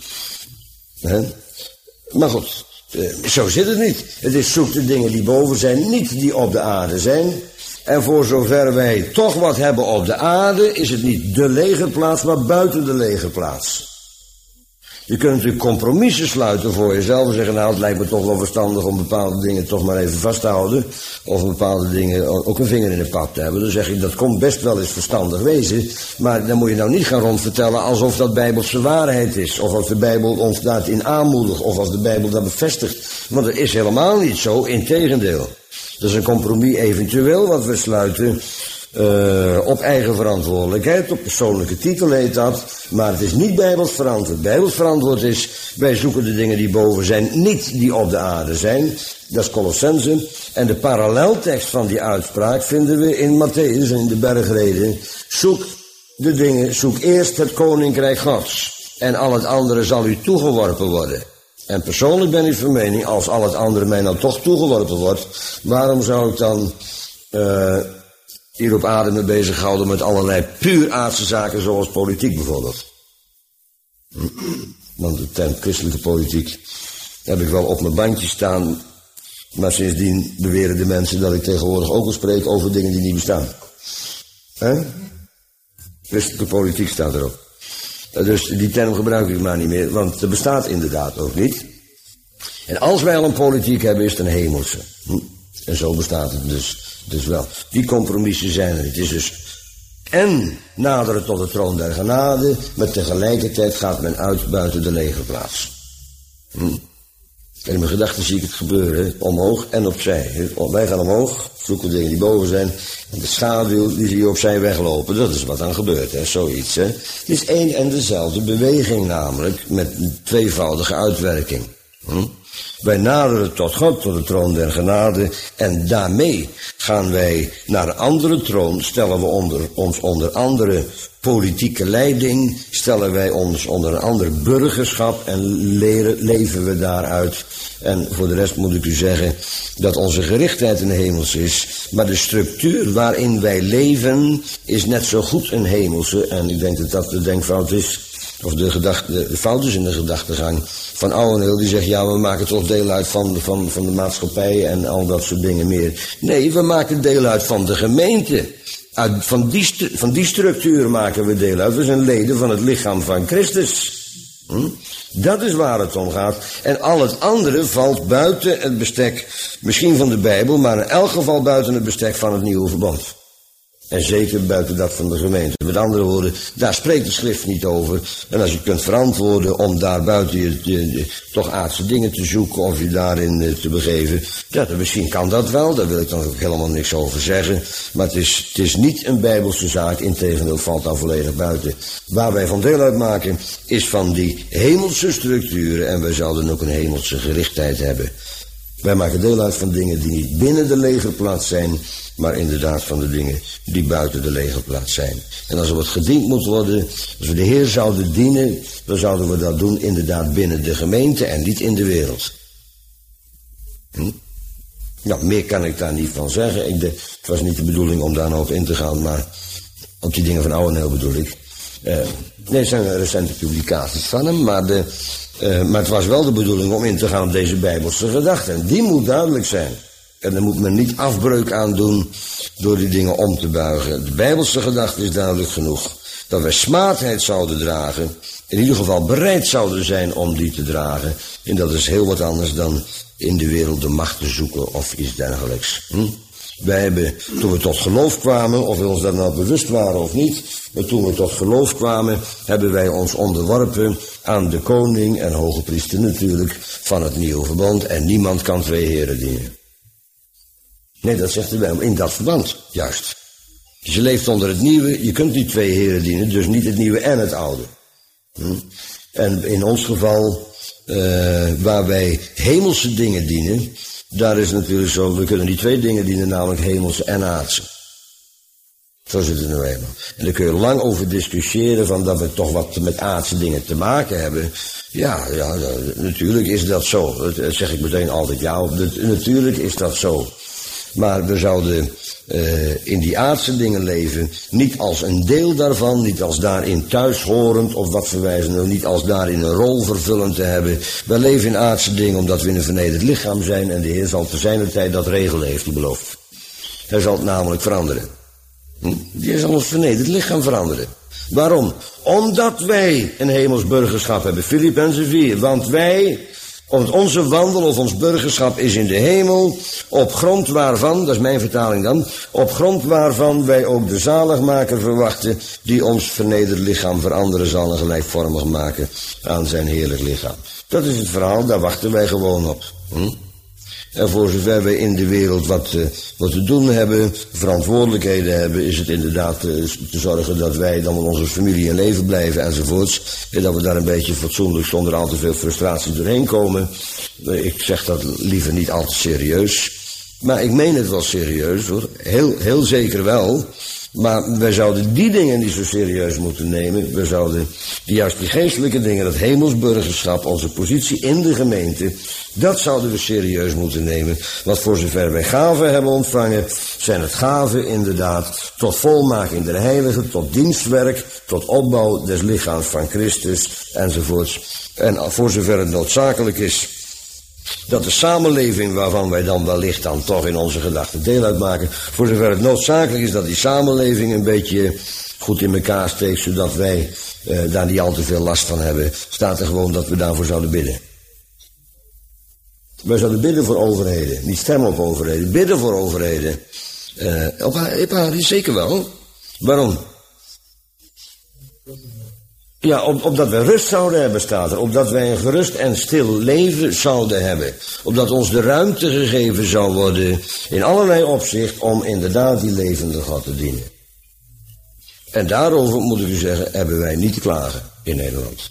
Maar goed, zo zit het niet. Het is zoek de dingen die boven zijn, niet die op de aarde zijn. En voor zover wij toch wat hebben op de aarde, is het niet de legerplaats, maar buiten de legerplaats. Je kunt natuurlijk compromissen sluiten voor jezelf en zeggen, nou het lijkt me toch wel verstandig om bepaalde dingen toch maar even vast te houden. Of bepaalde dingen ook een vinger in de pap te hebben. Dan zeg ik, dat komt best wel eens verstandig wezen. Maar dan moet je nou niet gaan rondvertellen alsof dat bijbelse waarheid is. Of als de Bijbel ons daarin aanmoedigt. Of als de Bijbel dat bevestigt. Want dat is helemaal niet zo, integendeel. Dat is een compromis eventueel wat we sluiten op eigen verantwoordelijkheid, op persoonlijke titel heet dat, maar het is niet bijbels verantwoord. Bijbels verantwoord is, wij zoeken de dingen die boven zijn, niet die op de aarde zijn. Dat is Colossenzen. En de paralleltekst van die uitspraak vinden we in Matthäus en in de bergreden. Zoek de dingen, zoek eerst het koninkrijk Gods en al het andere zal u toegeworpen worden. En persoonlijk ben ik van mening, als al het andere mij nou toch toegeworpen wordt, waarom zou ik dan hier op aarde me bezighouden met allerlei puur aardse zaken zoals politiek bijvoorbeeld? Want de term christelijke politiek heb ik wel op mijn bandje staan, maar sindsdien beweren de mensen dat ik tegenwoordig ook al spreek over dingen die niet bestaan. Christelijke politiek staat erop. Dus die term gebruik ik maar niet meer, want het bestaat inderdaad ook niet. En als wij al een politiek hebben, is het een hemelse. En zo bestaat het dus wel. Die compromissen zijn er. Het is dus en naderen tot de troon der genade, maar tegelijkertijd gaat men uit buiten de legerplaats. En in mijn gedachten zie ik het gebeuren, omhoog en opzij. Wij gaan omhoog, zoeken dingen die boven zijn, en de schaduw die zie je opzij weglopen. Dat is wat dan gebeurt, zoiets. Het is één en dezelfde beweging namelijk, met een tweevoudige uitwerking. Wij naderen tot God, tot de troon der genade, en daarmee gaan wij naar een andere troon, stellen we ons onder andere politieke leiding, stellen wij ons onder een ander burgerschap en leven we daaruit. En voor de rest moet ik u zeggen dat onze gerichtheid een hemelse is, maar de structuur waarin wij leven is net zo goed een hemelse. En ik denk dat dat de denkfout is, of de fout is in de gedachtegang van Ouweneel, die zegt, ja, we maken toch deel uit van de maatschappij en al dat soort dingen meer. Nee, we maken deel uit van de gemeente. Van die structuur maken we deel uit. We zijn leden van het lichaam van Christus. Dat is waar het om gaat. En al het andere valt buiten het bestek, misschien van de Bijbel, maar in elk geval buiten het bestek van het nieuwe verbond. En zeker buiten dat van de gemeente. Met andere woorden, daar spreekt de schrift niet over. En als je kunt verantwoorden om daar buiten je toch aardse dingen te zoeken of je daarin te begeven, ja, dan misschien kan dat wel, daar wil ik dan ook helemaal niks over zeggen. Maar het is niet een bijbelse zaak, integendeel valt daar volledig buiten. Waar wij van deel uitmaken is van die hemelse structuren en wij zouden ook een hemelse gerichtheid hebben. Wij maken deel uit van dingen die niet binnen de legerplaats zijn, maar inderdaad van de dingen die buiten de legerplaats zijn. En als er wat gediend moet worden, als we de Heer zouden dienen, dan zouden we dat doen inderdaad binnen de gemeente en niet in de wereld. Nou, meer kan ik daar niet van zeggen. Het was niet de bedoeling om daar nou op in te gaan, maar op die dingen van Ouweneel bedoel ik. Nee, het zijn recente publicaties van hem, maar het was wel de bedoeling om in te gaan op deze bijbelse gedachte. En die moet duidelijk zijn. En daar moet men niet afbreuk aan doen door die dingen om te buigen. De bijbelse gedachte is duidelijk genoeg. Dat wij smaadheid zouden dragen, in ieder geval bereid zouden zijn om die te dragen. En dat is heel wat anders dan in de wereld de macht te zoeken of iets dergelijks. Wij hebben, toen we tot geloof kwamen, of we ons daar nou bewust waren of niet, maar toen we tot geloof kwamen, hebben wij ons onderworpen aan de koning en hoge priester natuurlijk van het nieuwe verbond. En niemand kan twee heren dienen. Nee, dat zegt de Bijbel, in dat verband, juist. Je leeft onder het nieuwe, je kunt niet twee heren dienen, dus niet het nieuwe en het oude. En in ons geval, waar wij hemelse dingen dienen, daar is het natuurlijk zo, we kunnen niet twee dingen dienen, namelijk hemelse en aardse. Zo zit het nou eenmaal. En daar kun je lang over discussiëren, van dat we toch wat met aardse dingen te maken hebben. Ja, natuurlijk is dat zo. Dat zeg ik meteen altijd, ja, natuurlijk is dat zo. Maar we zouden in die aardse dingen leven, niet als een deel daarvan, niet als daarin thuishorend, of wat verwijzen, niet als daarin een rol vervullend te hebben. We leven in aardse dingen omdat we in een vernederd lichaam zijn, en de Heer zal te zijner tijd dat regelen, heeft hij beloofd. Hij zal het namelijk veranderen. Die zal ons vernederd lichaam veranderen. Waarom? Omdat wij een hemels burgerschap hebben. Filippenzen 4. Want onze wandel of ons burgerschap is in de hemel, op grond waarvan, dat is mijn vertaling dan, op grond waarvan wij ook de zaligmaker verwachten, die ons vernederd lichaam veranderen zal en gelijkvormig maken aan zijn heerlijk lichaam. Dat is het verhaal, daar wachten wij gewoon op. En voor zover wij in de wereld wat te doen hebben, verantwoordelijkheden hebben, is het inderdaad te zorgen dat wij dan met onze familie in leven blijven enzovoorts. En dat we daar een beetje fatsoenlijk, zonder al te veel frustratie doorheen komen. Ik zeg dat liever niet al te serieus. Maar ik meen het wel serieus hoor. Heel zeker wel. Maar wij zouden die dingen niet zo serieus moeten nemen. We zouden juist die geestelijke dingen, dat hemelsburgerschap, onze positie in de gemeente, dat zouden we serieus moeten nemen. Want voor zover wij gaven hebben ontvangen, zijn het gaven inderdaad tot volmaking der heiligen, tot dienstwerk, tot opbouw des lichaams van Christus enzovoorts. En voor zover het noodzakelijk is dat de samenleving waarvan wij dan wellicht dan toch in onze gedachten deel uitmaken, voor zover het noodzakelijk is dat die samenleving een beetje goed in elkaar steekt, zodat wij daar niet al te veel last van hebben, staat er gewoon dat we daarvoor zouden bidden. Wij zouden bidden voor overheden, niet stemmen op overheden, bidden voor overheden. Zeker wel. Waarom? Ja, opdat wij rust zouden hebben, staat er. Opdat wij een gerust en stil leven zouden hebben. Opdat ons de ruimte gegeven zou worden in allerlei opzicht om inderdaad die levende God te dienen. En daarover, moet ik u zeggen, hebben wij niet te klagen in Nederland.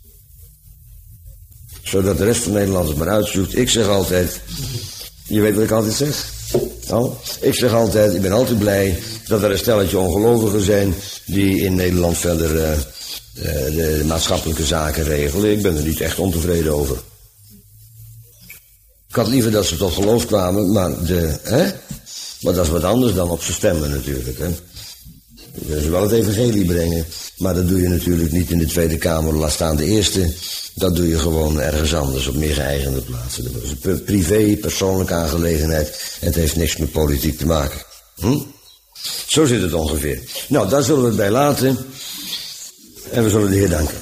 Zodat de rest van Nederland het maar uitzoekt. Ik zeg altijd, je weet wat ik altijd zeg? Nou, ik zeg altijd, ik ben altijd blij dat er een stelletje ongelovigen zijn die in Nederland verder de maatschappelijke zaken regelen. Ik ben er niet echt ontevreden over. Ik had liever dat ze tot geloof kwamen, maar maar dat is wat anders dan op ze stemmen natuurlijk. Hè? Dus wel het evangelie brengen, maar dat doe je natuurlijk niet in de Tweede Kamer, laat staan de Eerste. Dat doe je gewoon ergens anders, op meer geëigende plaatsen. Dat is een privé, persoonlijke aangelegenheid en het heeft niks met politiek te maken. Zo zit het ongeveer. Nou, daar zullen we het bij laten. En we zullen de Heer danken.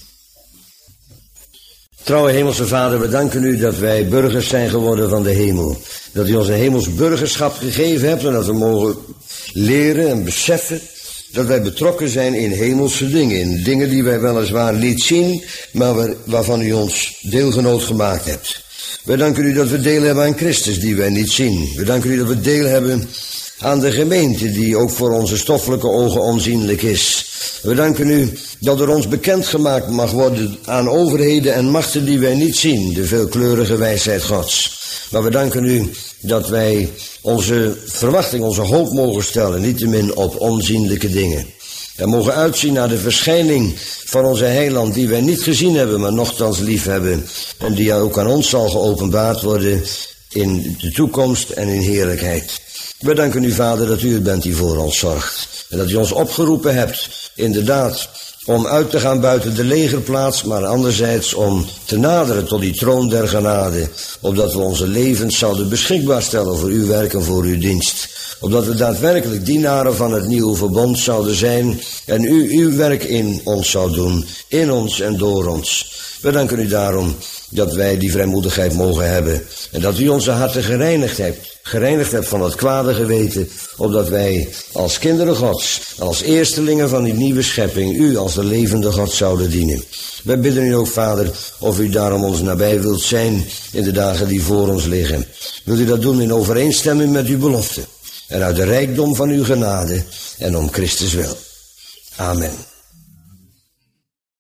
Trouwe Hemelse Vader, we danken u dat wij burgers zijn geworden van de hemel. Dat u ons een hemels burgerschap gegeven hebt en dat we mogen leren en beseffen dat wij betrokken zijn in hemelse dingen. In dingen die wij weliswaar niet zien, maar waarvan u ons deelgenoot gemaakt hebt. Wij danken u dat we deel hebben aan Christus die wij niet zien. We danken u dat we deel hebben aan de gemeente die ook voor onze stoffelijke ogen onzienlijk is. We danken u dat er ons bekendgemaakt mag worden aan overheden en machten die wij niet zien, de veelkleurige wijsheid Gods. Maar we danken u dat wij onze verwachting, onze hoop mogen stellen, niettemin op onzienlijke dingen. En mogen uitzien naar de verschijning van onze heiland die wij niet gezien hebben, maar nochtans lief hebben. En die ook aan ons zal geopenbaard worden in de toekomst en in heerlijkheid. We danken u, Vader, dat u het bent die voor ons zorgt. En dat u ons opgeroepen hebt, inderdaad, om uit te gaan buiten de legerplaats, maar anderzijds om te naderen tot die troon der genade, opdat we onze levens zouden beschikbaar stellen voor uw werk en voor uw dienst. Opdat we daadwerkelijk dienaren van het nieuwe verbond zouden zijn en u uw werk in ons zou doen, in ons en door ons. We danken u daarom dat wij die vrijmoedigheid mogen hebben en dat u onze harten gereinigd hebt van het kwade geweten, opdat wij als kinderen Gods, als eerstelingen van die nieuwe schepping, u als de levende God zouden dienen. Wij bidden u ook, Vader, of u daarom ons nabij wilt zijn in de dagen die voor ons liggen. Wilt u dat doen in overeenstemming met uw belofte? en uit de rijkdom van uw genade en om Christus wil. Amen.